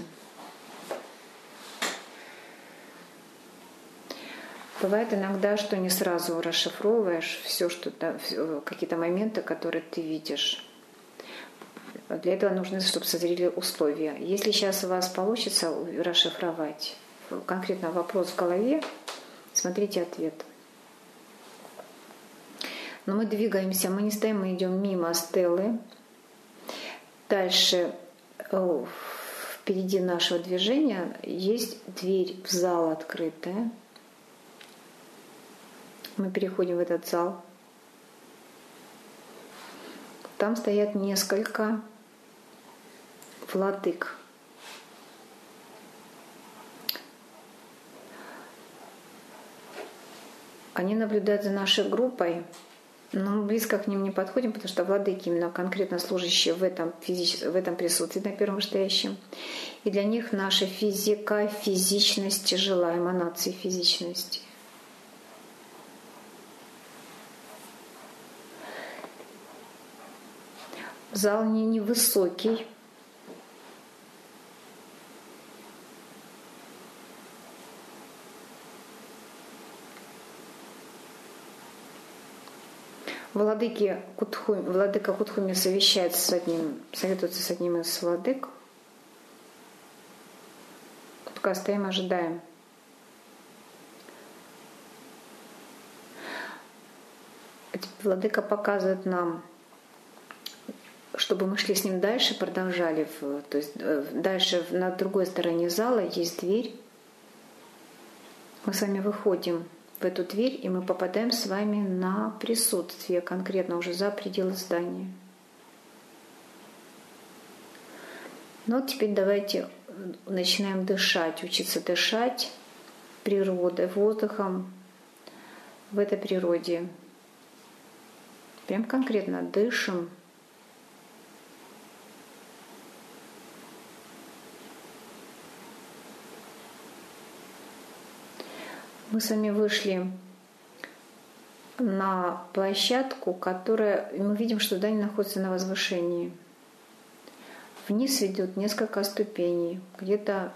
Бывает иногда, что не сразу расшифровываешь все, что какие-то моменты, которые ты видишь. Для этого нужно, чтобы созрели условия. Если сейчас у вас получится расшифровать конкретно вопрос в голове, смотрите ответ. Но мы двигаемся, мы не стоим, мы идем мимо стелы. Дальше впереди нашего движения есть дверь в зал открытая. Мы переходим в этот зал. Там стоят несколько владык. Они наблюдают за нашей группой, но мы близко к ним не подходим, потому что владыки именно конкретно служащие в этом присутствии на первом стоящем. И для них наша физика, физичность тяжела, эманации физичности. Зал невысокий. Владыка Кутхуми советуется с одним из владык. Пока стоим, ожидаем. Владыка показывает нам, чтобы мы шли с ним дальше, продолжали. То есть дальше на другой стороне зала есть дверь. Мы с вами выходим в эту дверь, и мы попадаем с вами на присутствие, конкретно уже за пределы здания. Ну вот теперь давайте начинаем дышать, учиться дышать природой, воздухом в этой природе. Прям конкретно дышим. Мы с вами вышли на площадку, которая, мы видим, что здание находится на возвышении. Вниз ведет несколько ступеней, где-то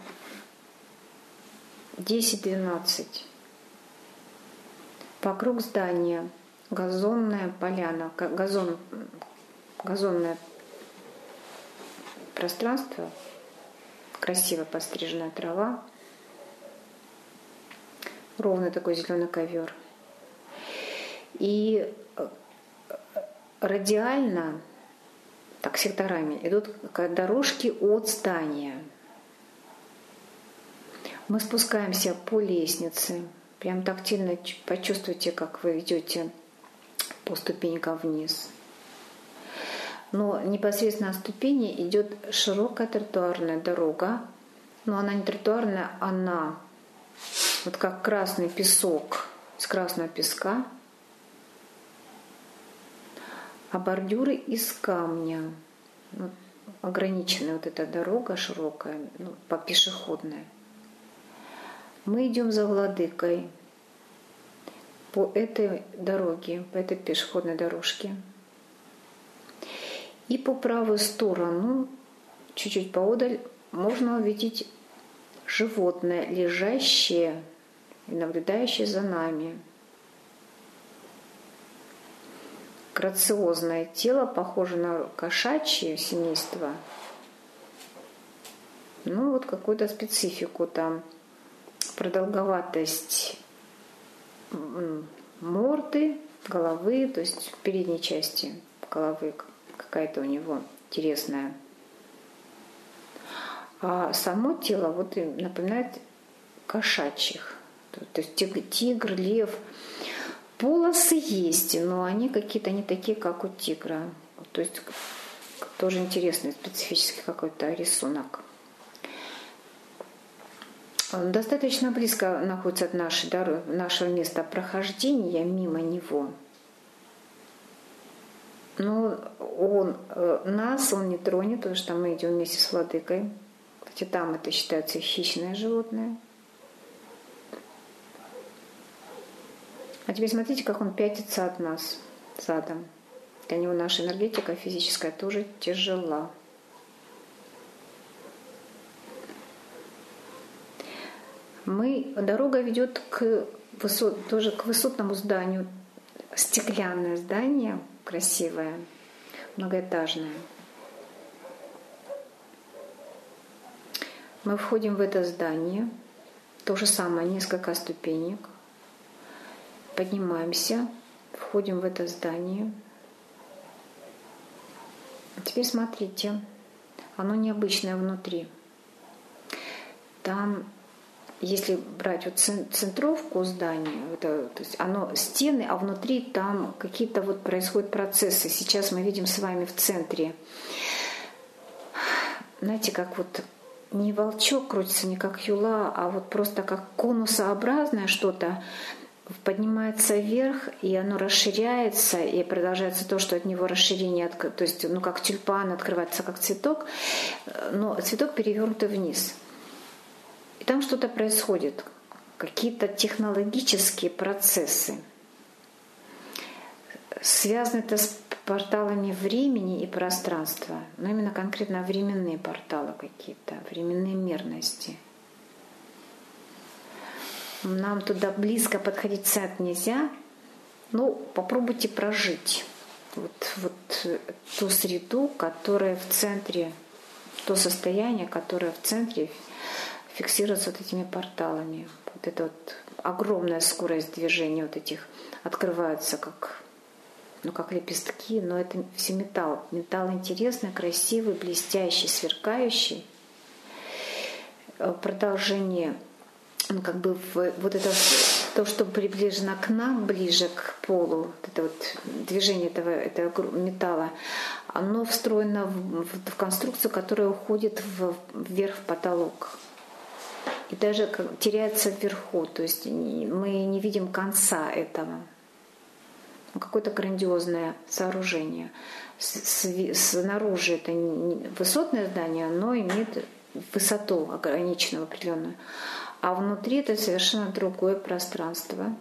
10-12. Вокруг здания газонная поляна, газонное пространство, красиво постриженная трава. Ровный такой зеленый ковер. И радиально, так секторами, идут дорожки от здания. Мы спускаемся по лестнице. Прям тактильно почувствуйте, как вы идете по ступенькам вниз. Но непосредственно на ступени идет широкая тротуарная дорога. Но она не тротуарная, она вот как красный песок из красного песка, а бордюры из камня. Вот, ограниченная вот эта дорога широкая, пешеходная. Мы идем за владыкой по этой дороге, по этой пешеходной дорожке. И по правую сторону, чуть-чуть поодаль, можно увидеть животное, лежащее и наблюдающее за нами. грациозное тело, похоже на кошачье семейство. Ну, вот какую-то специфику там, продолговатость морды, головы, то есть в передней части головы какая-то у него интересная. А само тело вот напоминает кошачьих. То есть тигр, лев. Полосы есть, но они какие-то не такие, как у тигра. То есть тоже интересный специфический какой-то рисунок. Достаточно близко находится от нашего места прохождения мимо него. Но нас он не тронет, потому что мы идем вместе с владыкой. Кстати, там это считается хищное животное. А теперь смотрите, как он пятится от нас задом. Для него наша энергетика физическая тоже тяжела. Дорога ведет тоже к высотному зданию. Стеклянное здание, красивое, многоэтажное. Мы входим в это здание. То же самое, несколько ступенек. Поднимаемся, входим в это здание. Теперь смотрите, оно необычное внутри. Там, если брать вот центровку здания, то есть оно стены, а внутри там какие-то вот происходят процессы. Сейчас мы видим с вами в центре, знаете, как вот не волчок крутится, не как юла, а вот просто как конусообразное что-то поднимается вверх, и оно расширяется, и продолжается то, что от него расширение, то есть, как тюльпан открывается как цветок, но цветок перевернутый вниз. И там что-то происходит, какие-то технологические процессы. Связано это с порталами времени и пространства, но именно конкретно временные порталы какие-то, временные мерности. Нам туда близко подходить сад нельзя, но попробуйте прожить вот ту среду, которая в центре, то состояние, которое в центре фиксируется вот этими порталами. Вот это вот огромная скорость движения вот этих открываются как лепестки, но это все металл. Металл интересный, красивый, блестящий, сверкающий. Продолжение вот это то, что приближено к нам, ближе к полу, вот это вот движение этого металла, оно встроено в конструкцию, которая уходит вверх в потолок. И даже теряется вверху, то есть мы не видим конца этого. Какое-то грандиозное сооружение. Снаружи это высотное здание, но имеет высоту ограниченную определенную. А внутри это совершенно другое пространство.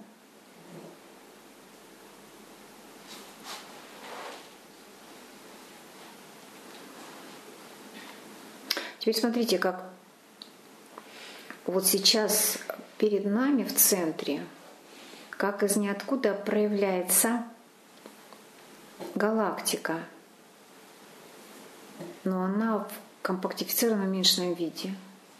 Теперь смотрите, как вот сейчас перед нами в центре, как из ниоткуда проявляется галактика. Но она в компактифицированном уменьшенном виде.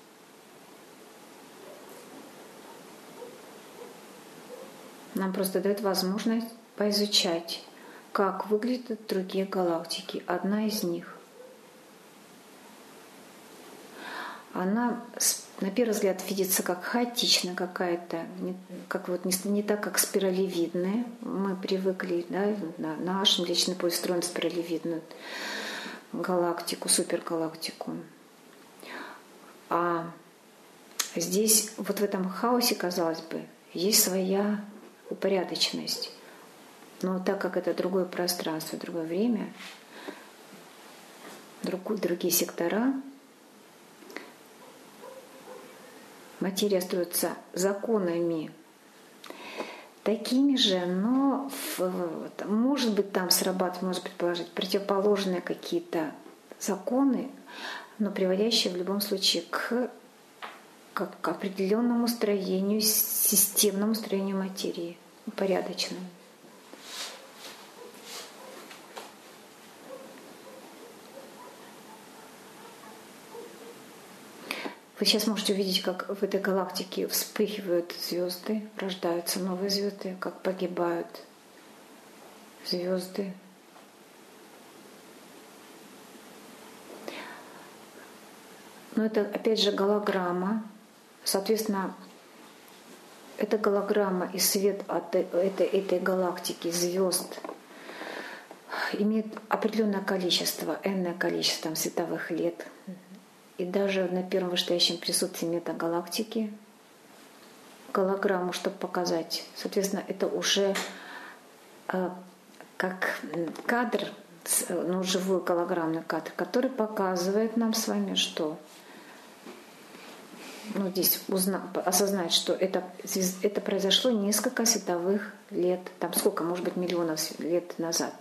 Нам просто дает возможность поизучать, как выглядят другие галактики. Одна из них. Она на первый взгляд видится как хаотичная какая-то, не так, как спиралевидная. Мы привыкли, да, на нашем Млечный Путь строен спиралевидную галактику, супергалактику. А здесь, вот в этом хаосе, казалось бы, есть своя упорядоченность. Но так как это другое пространство, другое время, другие сектора, материя строится законами такими же, но может быть там срабатывать, может предположить противоположные какие-то законы, но приводящие в любом случае к определенному строению, системному строению материи, упорядоченному. Вы сейчас можете увидеть, как в этой галактике вспыхивают звезды, рождаются новые звезды, как погибают звезды. Но это опять же голограмма. Соответственно, эта голограмма и свет от этой галактики, звезд, имеет определенное количество, энное количество там, световых лет. И даже на первом вышестоящем присутствии метагалактики голограмму, чтобы показать, соответственно, это уже как кадр, ну, живой голограммный кадр, который показывает нам с вами, что ну, здесь осознать, что это произошло несколько световых лет, там сколько, может быть, миллионов лет назад.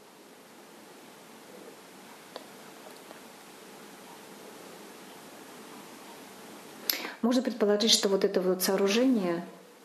Можно предположить, что вот это вот сооружение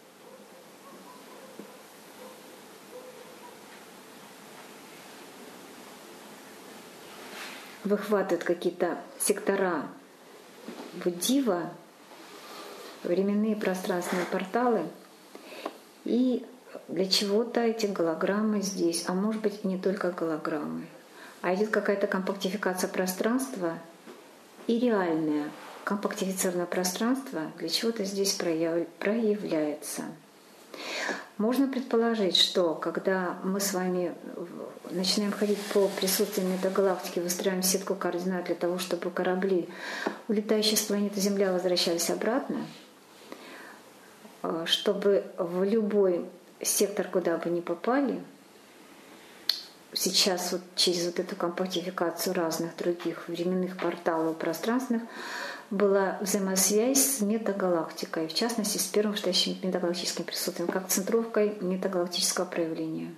выхватывает какие-то сектора в Дива, временные пространственные порталы, и для чего-то эти голограммы здесь, а может быть и не только голограммы, а идет какая-то компактификация пространства и реальное компактифицированное пространство для чего-то здесь проявляется. Можно предположить, что когда мы с вами начинаем ходить по присутствию метагалактики, выстраиваем сетку координат для того, чтобы корабли, улетающие с планеты Земля, возвращались обратно, чтобы в любой сектор, куда бы ни попали, сейчас вот через вот эту компактификацию разных других временных порталов пространственных была взаимосвязь с метагалактикой, в частности с первым вышестоящим метагалактическим присутствием, как центровкой метагалактического проявления.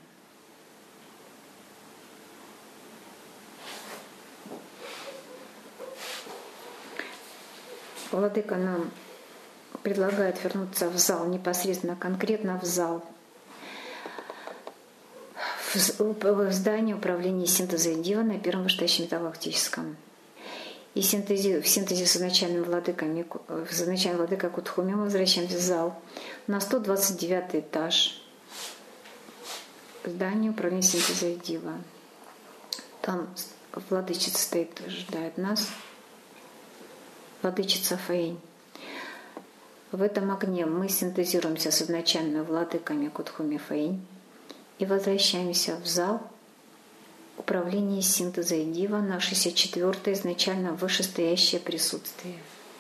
Владыка нам предлагает вернуться в зал, непосредственно, конкретно в зал, в здание управления синтеза Дива на первом вышестоящем метагалактическом. И в синтезе с изначальным владыкой Кутхуми мы возвращаемся в зал на 129 этаж здания управления синтеза Дива. Там владычица стоит, ожидает нас, владычица Фаинь. В этом огне мы синтезируемся с изначальными владыками Кутхуми Фаинь и возвращаемся в зал управление синтеза и Дива на 64-е изначально вышестоящее присутствие.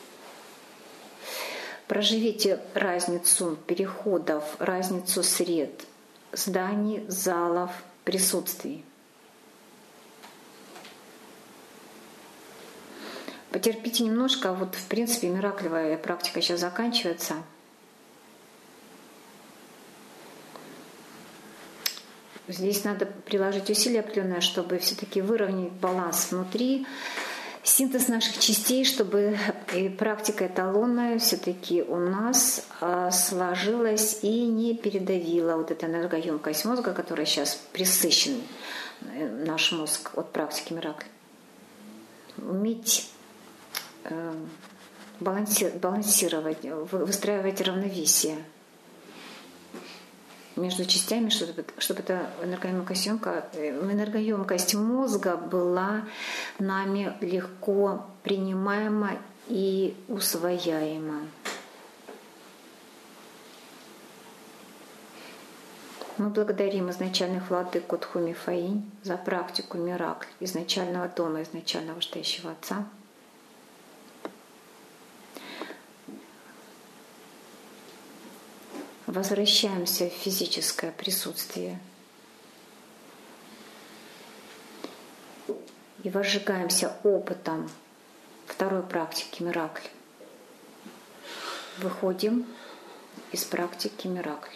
Проживите разницу переходов, разницу сред зданий, залов, присутствий. Потерпите немножко, вот в принципе мираклевая практика сейчас заканчивается. Здесь надо приложить усилия определенные, чтобы все-таки выровнять баланс внутри, синтез наших частей, чтобы и практика эталонная все-таки у нас сложилась и не передавила вот эта энергоемкость мозга, которая сейчас пресыщен наш мозг от практики миракли. Уметь балансировать, выстраивать равновесие между частями, чтобы эта энергоемкость мозга была нами легко принимаема и усвояема. Мы благодарим изначальных владык Кутхуми Фаинь за практику миракль изначального дома, изначального вышестоящего Отца. Возвращаемся в физическое присутствие и возжигаемся опытом второй практики миракль. Выходим из практики миракль.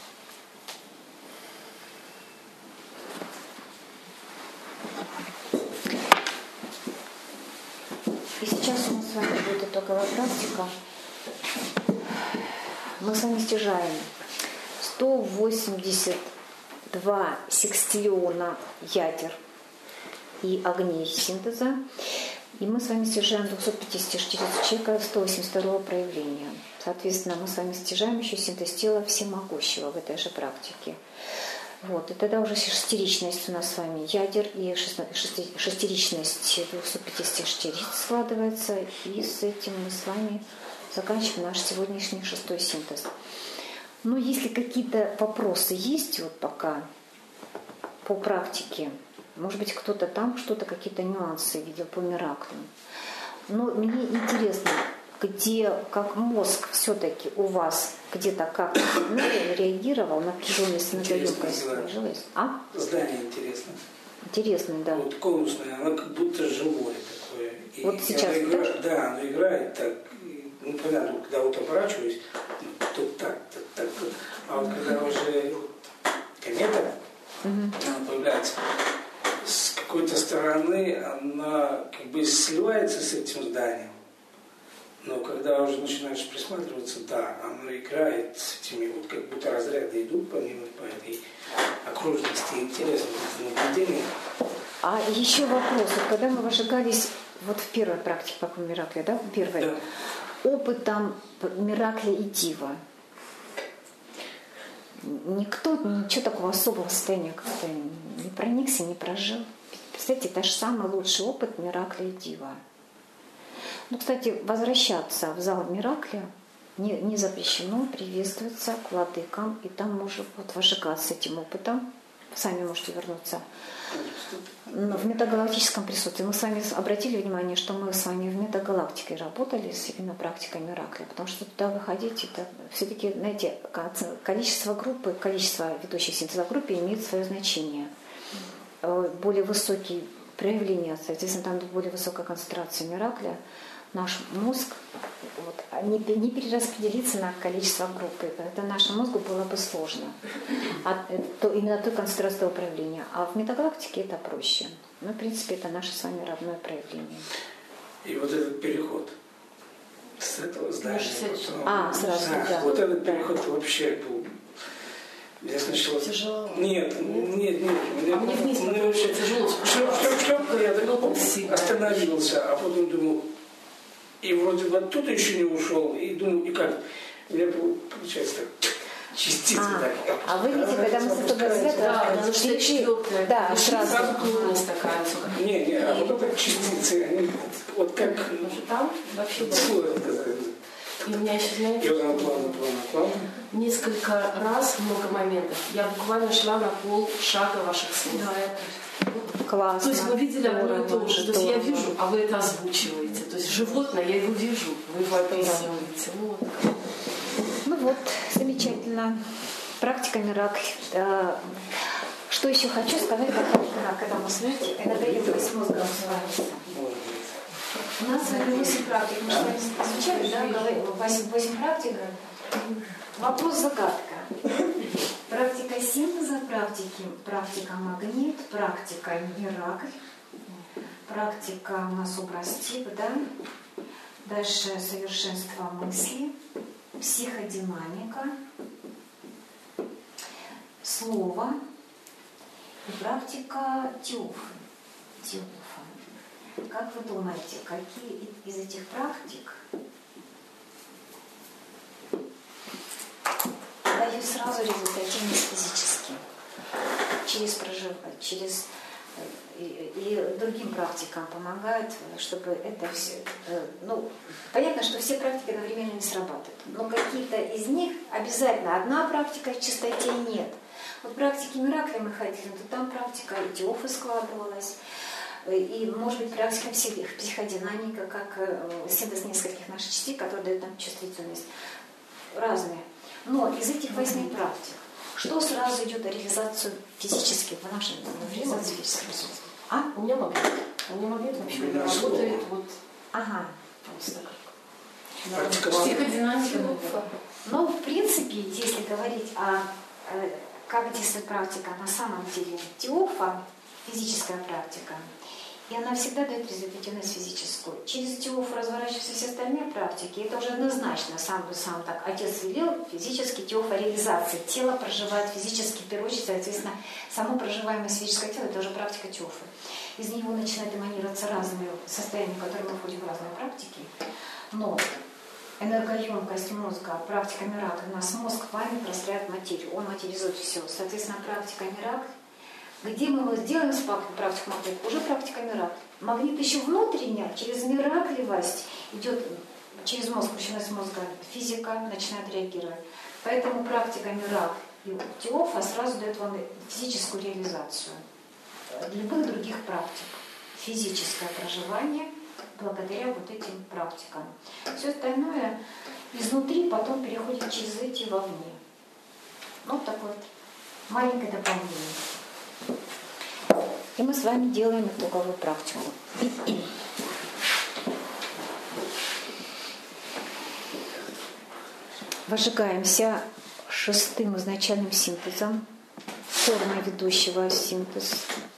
И сейчас у нас с вами будет итоговая практика. Мы с вами стяжаем 182 секстиллиона ядер и огней синтеза И мы с вами стяжаем 254 человека 182 проявления. Соответственно, мы с вами стяжаем еще синтез тела всемогущего в этой же практике. Вот. И тогда уже шестеричность у нас с вами ядер и шестеричность 254 складывается. И с этим мы с вами заканчиваем наш сегодняшний 6-й синтез. Но если какие-то вопросы есть вот пока по практике, может быть, кто-то там что-то, какие-то нюансы видел по мираклям. Но мне интересно, где, как мозг все-таки у вас где-то как реагировал, напряженность, многоемкость сложилась. А? Здание интересно. Интересное, да. Вот конусное, оно как будто живое такое. И вот сейчас играет, да, оно играет так. Ну, понятно, когда вот оборачиваюсь, тут так. А вот когда уже комета, она появляется, с какой-то стороны она как бы сливается с этим зданием. Но когда уже начинаешь присматриваться, да, оно играет с этими, вот как будто разряды идут по нему, по этой окружности. Интересно это наблюдение. А еще вопрос. Когда мы вожигались вот в первой практике по миракле, да, первой, да. Опытом миракля и дива, никто ничего такого особого состояния как-то не проникся, не прожил. Представляете, это же самый лучший опыт миракля и дива. Ну, кстати, возвращаться в зал миракля не запрещено, приветствуется к владыкам, и там можно вот вожигаться этим опытом. Сами можете вернуться в метагалактическом присутствии. Мы с вами обратили внимание, что мы с вами в метагалактике работали с именно практикой миракля, потому что туда выходить, это все-таки, знаете, количество группы, количество ведущих синтеза в группе имеет свое значение. Более высокие проявления, соответственно, там более высокая концентрация миракля, наш мозг не перераспределится на количество группы. Это нашему мозгу было бы сложно. Именно той концентрации управления. А в метагалактике это проще. Ну, в принципе, это наше с вами родное проявление. И вот этот переход с этого здания. Сразу, да. Вот этот переход вообще был. Я сначала... Тяжело. Нет. Мне вниз вообще тяжело. Шлеп, я так остановился, а потом думал, и вроде бы оттуда еще не ушел, и думаю, и как? У меня получается так, частицы так. А вы видите, когда мы с этого разговаривали, да, сразу клонность такая. Не, а вот так частицы, они вот как... Там вообще... И у меня еще, знаете, плавно. Несколько раз, много моментов, я буквально шла на полшага ваших слов. Классно. То есть вы видели одно и то же. То есть я вижу, а вы это озвучиваете. То есть животное, я его вижу, вы его описываете. Ну вот, замечательно. Практика миракль. Что еще хочу сказать, когда мы смотрите, энергоемкость мозга называется. У нас с вами 8 практик. Мы с вами изучали, да, говорим, 8 практик. Вопрос-загадка. Практика синтеза, практика магнит, практика миракль, практика у нас образ тип, да? Дальше совершенство мысли, психодинамика, слово и практика Теофа. Как вы думаете, какие из этих практик дают сразу результативность физически? Через проживание, и другим практикам помогают, чтобы это все... Ну, понятно, что все практики одновременно не срабатывают, но какие-то из них обязательно одна практика в чистоте нет. Вот практики миракля мы ходили, то там практика и Теофа складывалась. И, может быть, практика психодинамика, как синтез нескольких наших частей, которые дают нам чувствительность. Разные. Но из этих 8 практик, что сразу идет о реализацию физически в нашем реализации физического присутствия? У меня магнит вообще не работает. Вот. Ага. Просто как. Психодинамика. Но, в принципе, если говорить о как действует практика на самом деле Теофа, физическая практика, и она всегда дает результативность физическую. Через Теофу разворачиваются все остальные практики. Это уже однозначно, сам так, отец велел, физически Теофа реализация. Тело проживает физически, в первую очередь, соответственно, само проживаемое физическое тело, это уже практика Теофы. из него начинают эманироваться разные состояния, в которые мы входим в разные практики. Но энергоемкость мозга, практика Миракл, у нас мозг вами простраивает материю, он материзует все. Соответственно, практика Миракл, где мы сделаем практику магнит, уже практика Миракл. Магнит еще внутренняя, через миракливость идет через мозг, включенность мозга, физика начинает реагировать. Поэтому практика Миракл и Теофа сразу дает вам физическую реализацию любых других практик. Физическое проживание благодаря вот этим практикам. Все остальное изнутри потом переходит через эти вовне. Вот такое вот маленькое дополнение. И мы с вами делаем итоговую практику. Возжигаемся шестым изначальным синтезом, формой ведущего синтез.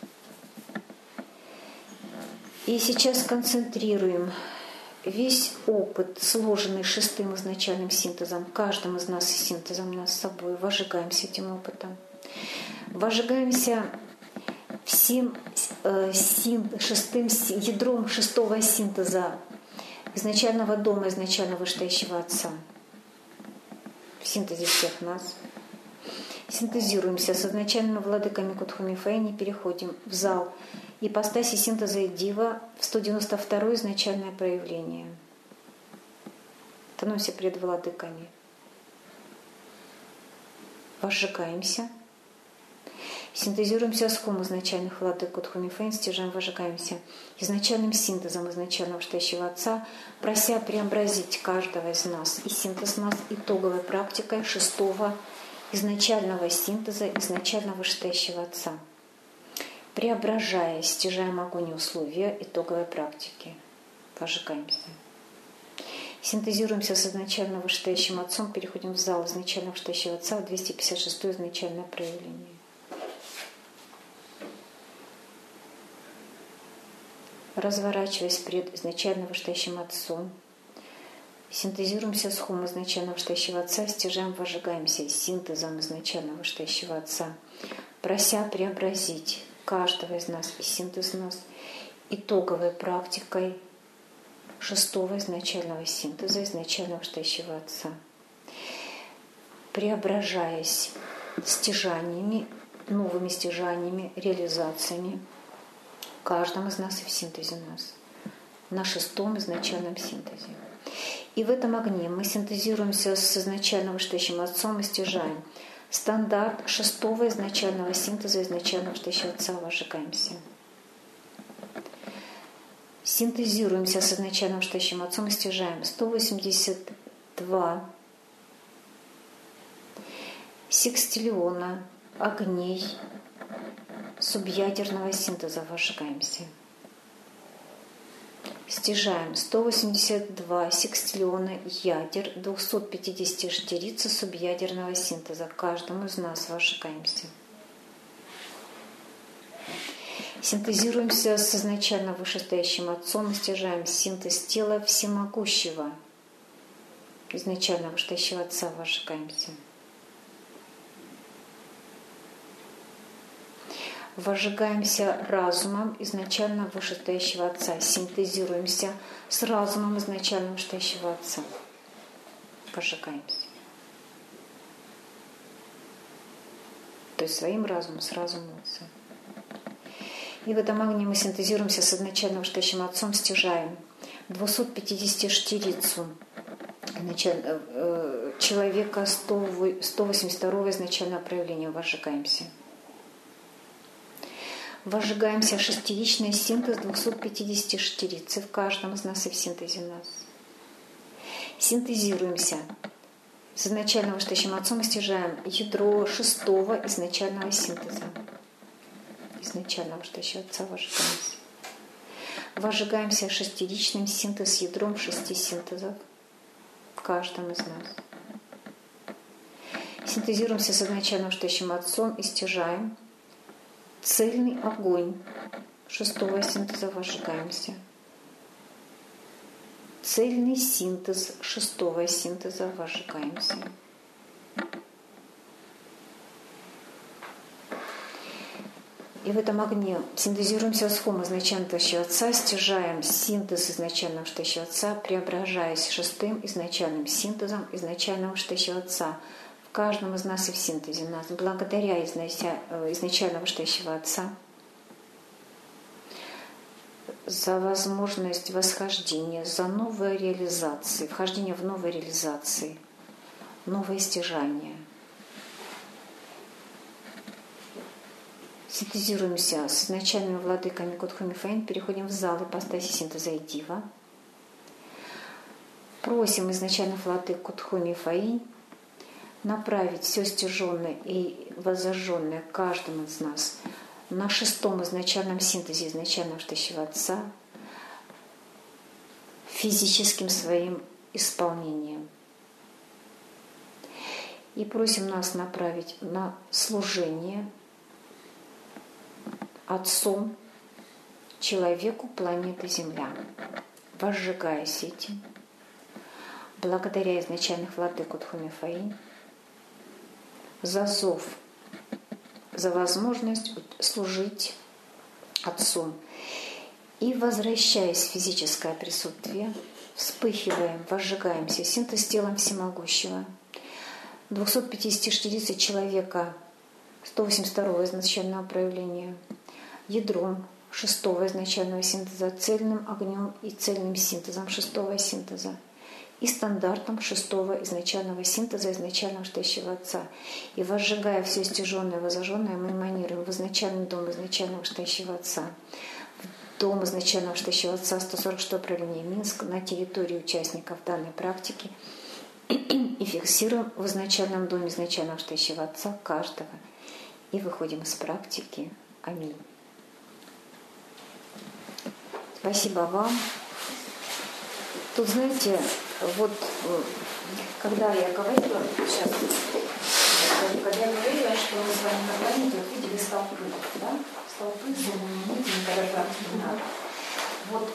И сейчас концентрируем весь опыт, сложенный шестым изначальным синтезом, каждым из нас и синтезом нас с собой. Возжигаемся этим опытом. Возжигаемся всем шестым ядром шестого синтеза изначального дома, изначально вышестоящего Отца. В синтезе всех нас. Синтезируемся с изначальными владыками Кутхуми Фэйни, переходим в зал ипостаси синтеза и дива в 192-е изначальное проявление. Становимся пред владыками. Возжигаемся. Синтезируемся с хум изначальных владык Кутхуми Фэйни, стяжаем, возжигаемся изначальным синтезом изначального вышестоящего Отца, прося преобразить каждого из нас и синтез нас итоговой практикой шестого изначального синтеза изначального вышестоящего Отца, преображая, стяжаем огонь и условия итоговой практики. Возжигаемся. Синтезируемся с изначально вышестоящим Отцом, переходим в зал изначально вышестоящего Отца, в 256-е изначальное проявление. Разворачиваясь перед изначально вышестоящим Отцом, синтезируемся с хум изначально вышестоящего Отца, стяжаем, возжигаемся синтезом изначально вышестоящего Отца, прося преобразить каждого из нас и синтез нас итоговой практикой шестого изначального синтеза изначально вышестоящего Отца, преображаясь стяжаниями, новыми стяжаниями, реализациями каждом из нас и в синтезе нас, на шестом изначальном синтезе. И в этом огне мы синтезируемся с изначально вышестоящим Отцом и стяжаем стандарт шестого изначального синтеза изначально вышестоящего Отца, возжигаемся. Синтезируемся с изначально вышестоящим Отцом и стяжаем 182 секстиллиона огней субъядерного синтеза, возжигаемся. Стяжаем 182 секстиллиона ядер 250 штирицы субъядерного синтеза. Каждому из нас возжигаемся. Синтезируемся с изначально вышестоящим Отцом и стяжаем синтез тела всемогущего. Изначально вышестоящего Отца, возжигаемся. Возжигаемся разумом изначально вышестоящего Отца. Синтезируемся с разумом изначально вышестоящего Отца. Возжигаемся. То есть своим разумом, с разумом Отца. И в этом огне мы синтезируемся с изначально вышестоящим Отцом, стяжаем 250 штирицу человека 182 изначального проявления. Возжигаемся. Возжигаемся шестиричный синтез 250 штирицы в каждом из нас и в синтезе нас. Синтезируемся с изначально вышестоящим Отцом и стяжаем ядро шестого изначального синтеза. Изначально вышестоящего Отца, возжигаемся. Возжигаемся шестиричным синтез ядром 6 синтезов в каждом из нас. Синтезируемся с изначально вышестоящим Отцом и стяжаем цельный огонь шестого синтеза, возжигаемся. Цельный синтез шестого синтеза, возжигаемся. И в этом огне синтезируемся с Хом изначально Штащего Отца, стяжаем синтез изначального Штащего Отца, преображаясь шестым изначальным синтезом изначального Штащего Отца. В каждом из нас и в синтезе нас, благодаря изначального Штащего Отца, за возможность восхождения, за новые реализации, вхождение в новые реализации, новое стяжание. Синтезируемся с изначальными владыками Кодху Мифаин, переходим в зал ипостаси синтеза и дива. Просим изначальных владык Кодху Мифаин направить все стяженное и воззажженное каждому из нас на шестом изначальном синтезе изначального Штащего Отца физическим своим исполнением. И просим нас направить на служение Отцу, человеку планеты Земля, возжигаясь этим, благодаря изначальных владык Кодху Мифаин, за зов, за возможность служить Отцу. И, возвращаясь в физическое присутствие, вспыхиваем, возжигаемся, синтез телом всемогущего, 250 единиц человека, 182 изначального проявления, ядром шестого изначального синтеза, цельным огнем и цельным синтезом шестого синтеза и стандартом шестого изначального синтеза изначального Штащего Отца. И возжигая все стяженное и возожженное, мы эманируем в изначальный дом изначального Штащего Отца, в дом изначального Штащего Отца 146 проявление Минск на территории участников данной практики и фиксируем в изначальном доме изначального Штащего Отца каждого. И выходим из практики. Аминь. Спасибо вам. Тут, знаете, вот когда я говорила, сейчас, когда я говорила, что мы с вами на планете видели столпы, да? Столпы, знаменитые, никогда практики не надо. Вот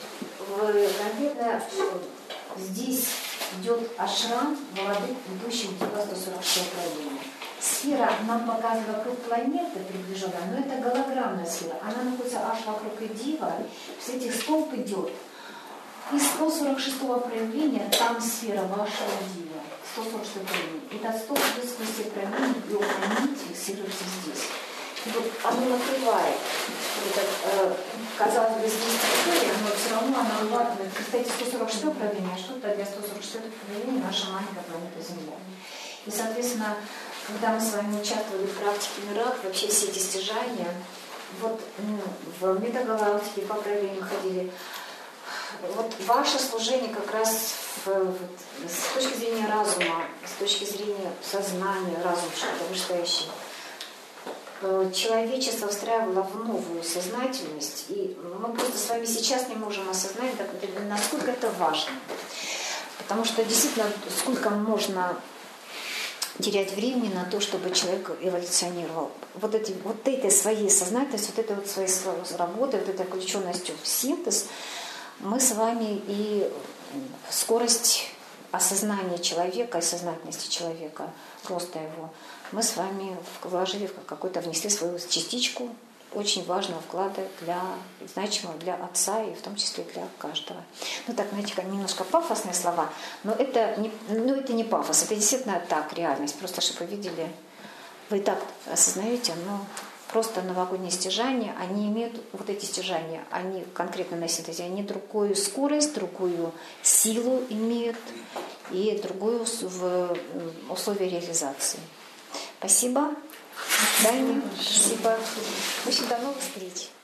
конкретно здесь идет ашрам владык ведущих дива 146 проявления. Сфера нам показывает вокруг планеты приближенная, но это голограммная сфера. Она находится аж вокруг Дива. С этих столб идет. Из 146-го проявления там сфера вашего Дива. 146 проявление. Этот столб идет сквозь все проявления, и охранить фиксируется здесь. И вот оно накрывает. Казалось бы, здесь территория, но все равно она выводит. Кстати, 146 проявление, что-то для 146 проявления наша маленькая планета Земля. И, соответственно, когда мы с вами участвовали в практике Мирак, вообще все эти стяжания, вот в метагалактике по проявлению ходили, вот ваше служение как раз с точки зрения разума, с точки зрения сознания, разум что-то вышестоящее, человечество встраивало в новую сознательность, и мы просто с вами сейчас не можем осознать, насколько это важно. Потому что действительно, сколько можно терять времени на то, чтобы человек эволюционировал. Вот этой своей сознательностью, вот этой вот своей работой, вот этой включенностью в синтез, мы с вами и скорость осознания человека и сознательности человека, роста его, мы с вами вложили в какой-то, внесли свою частичку очень важного вклада значимого для Отца и в том числе для каждого. Ну так, знаете, немножко пафосные слова, но это не пафос, это действительно так, реальность. Просто чтобы вы видели, вы и так осознаете, но просто новогодние стяжания, они имеют, вот эти стяжания, они конкретно на синтезе, они другую скорость, другую силу имеют и другую в условия реализации. Спасибо. Спасибо. В общем, до новых встреч.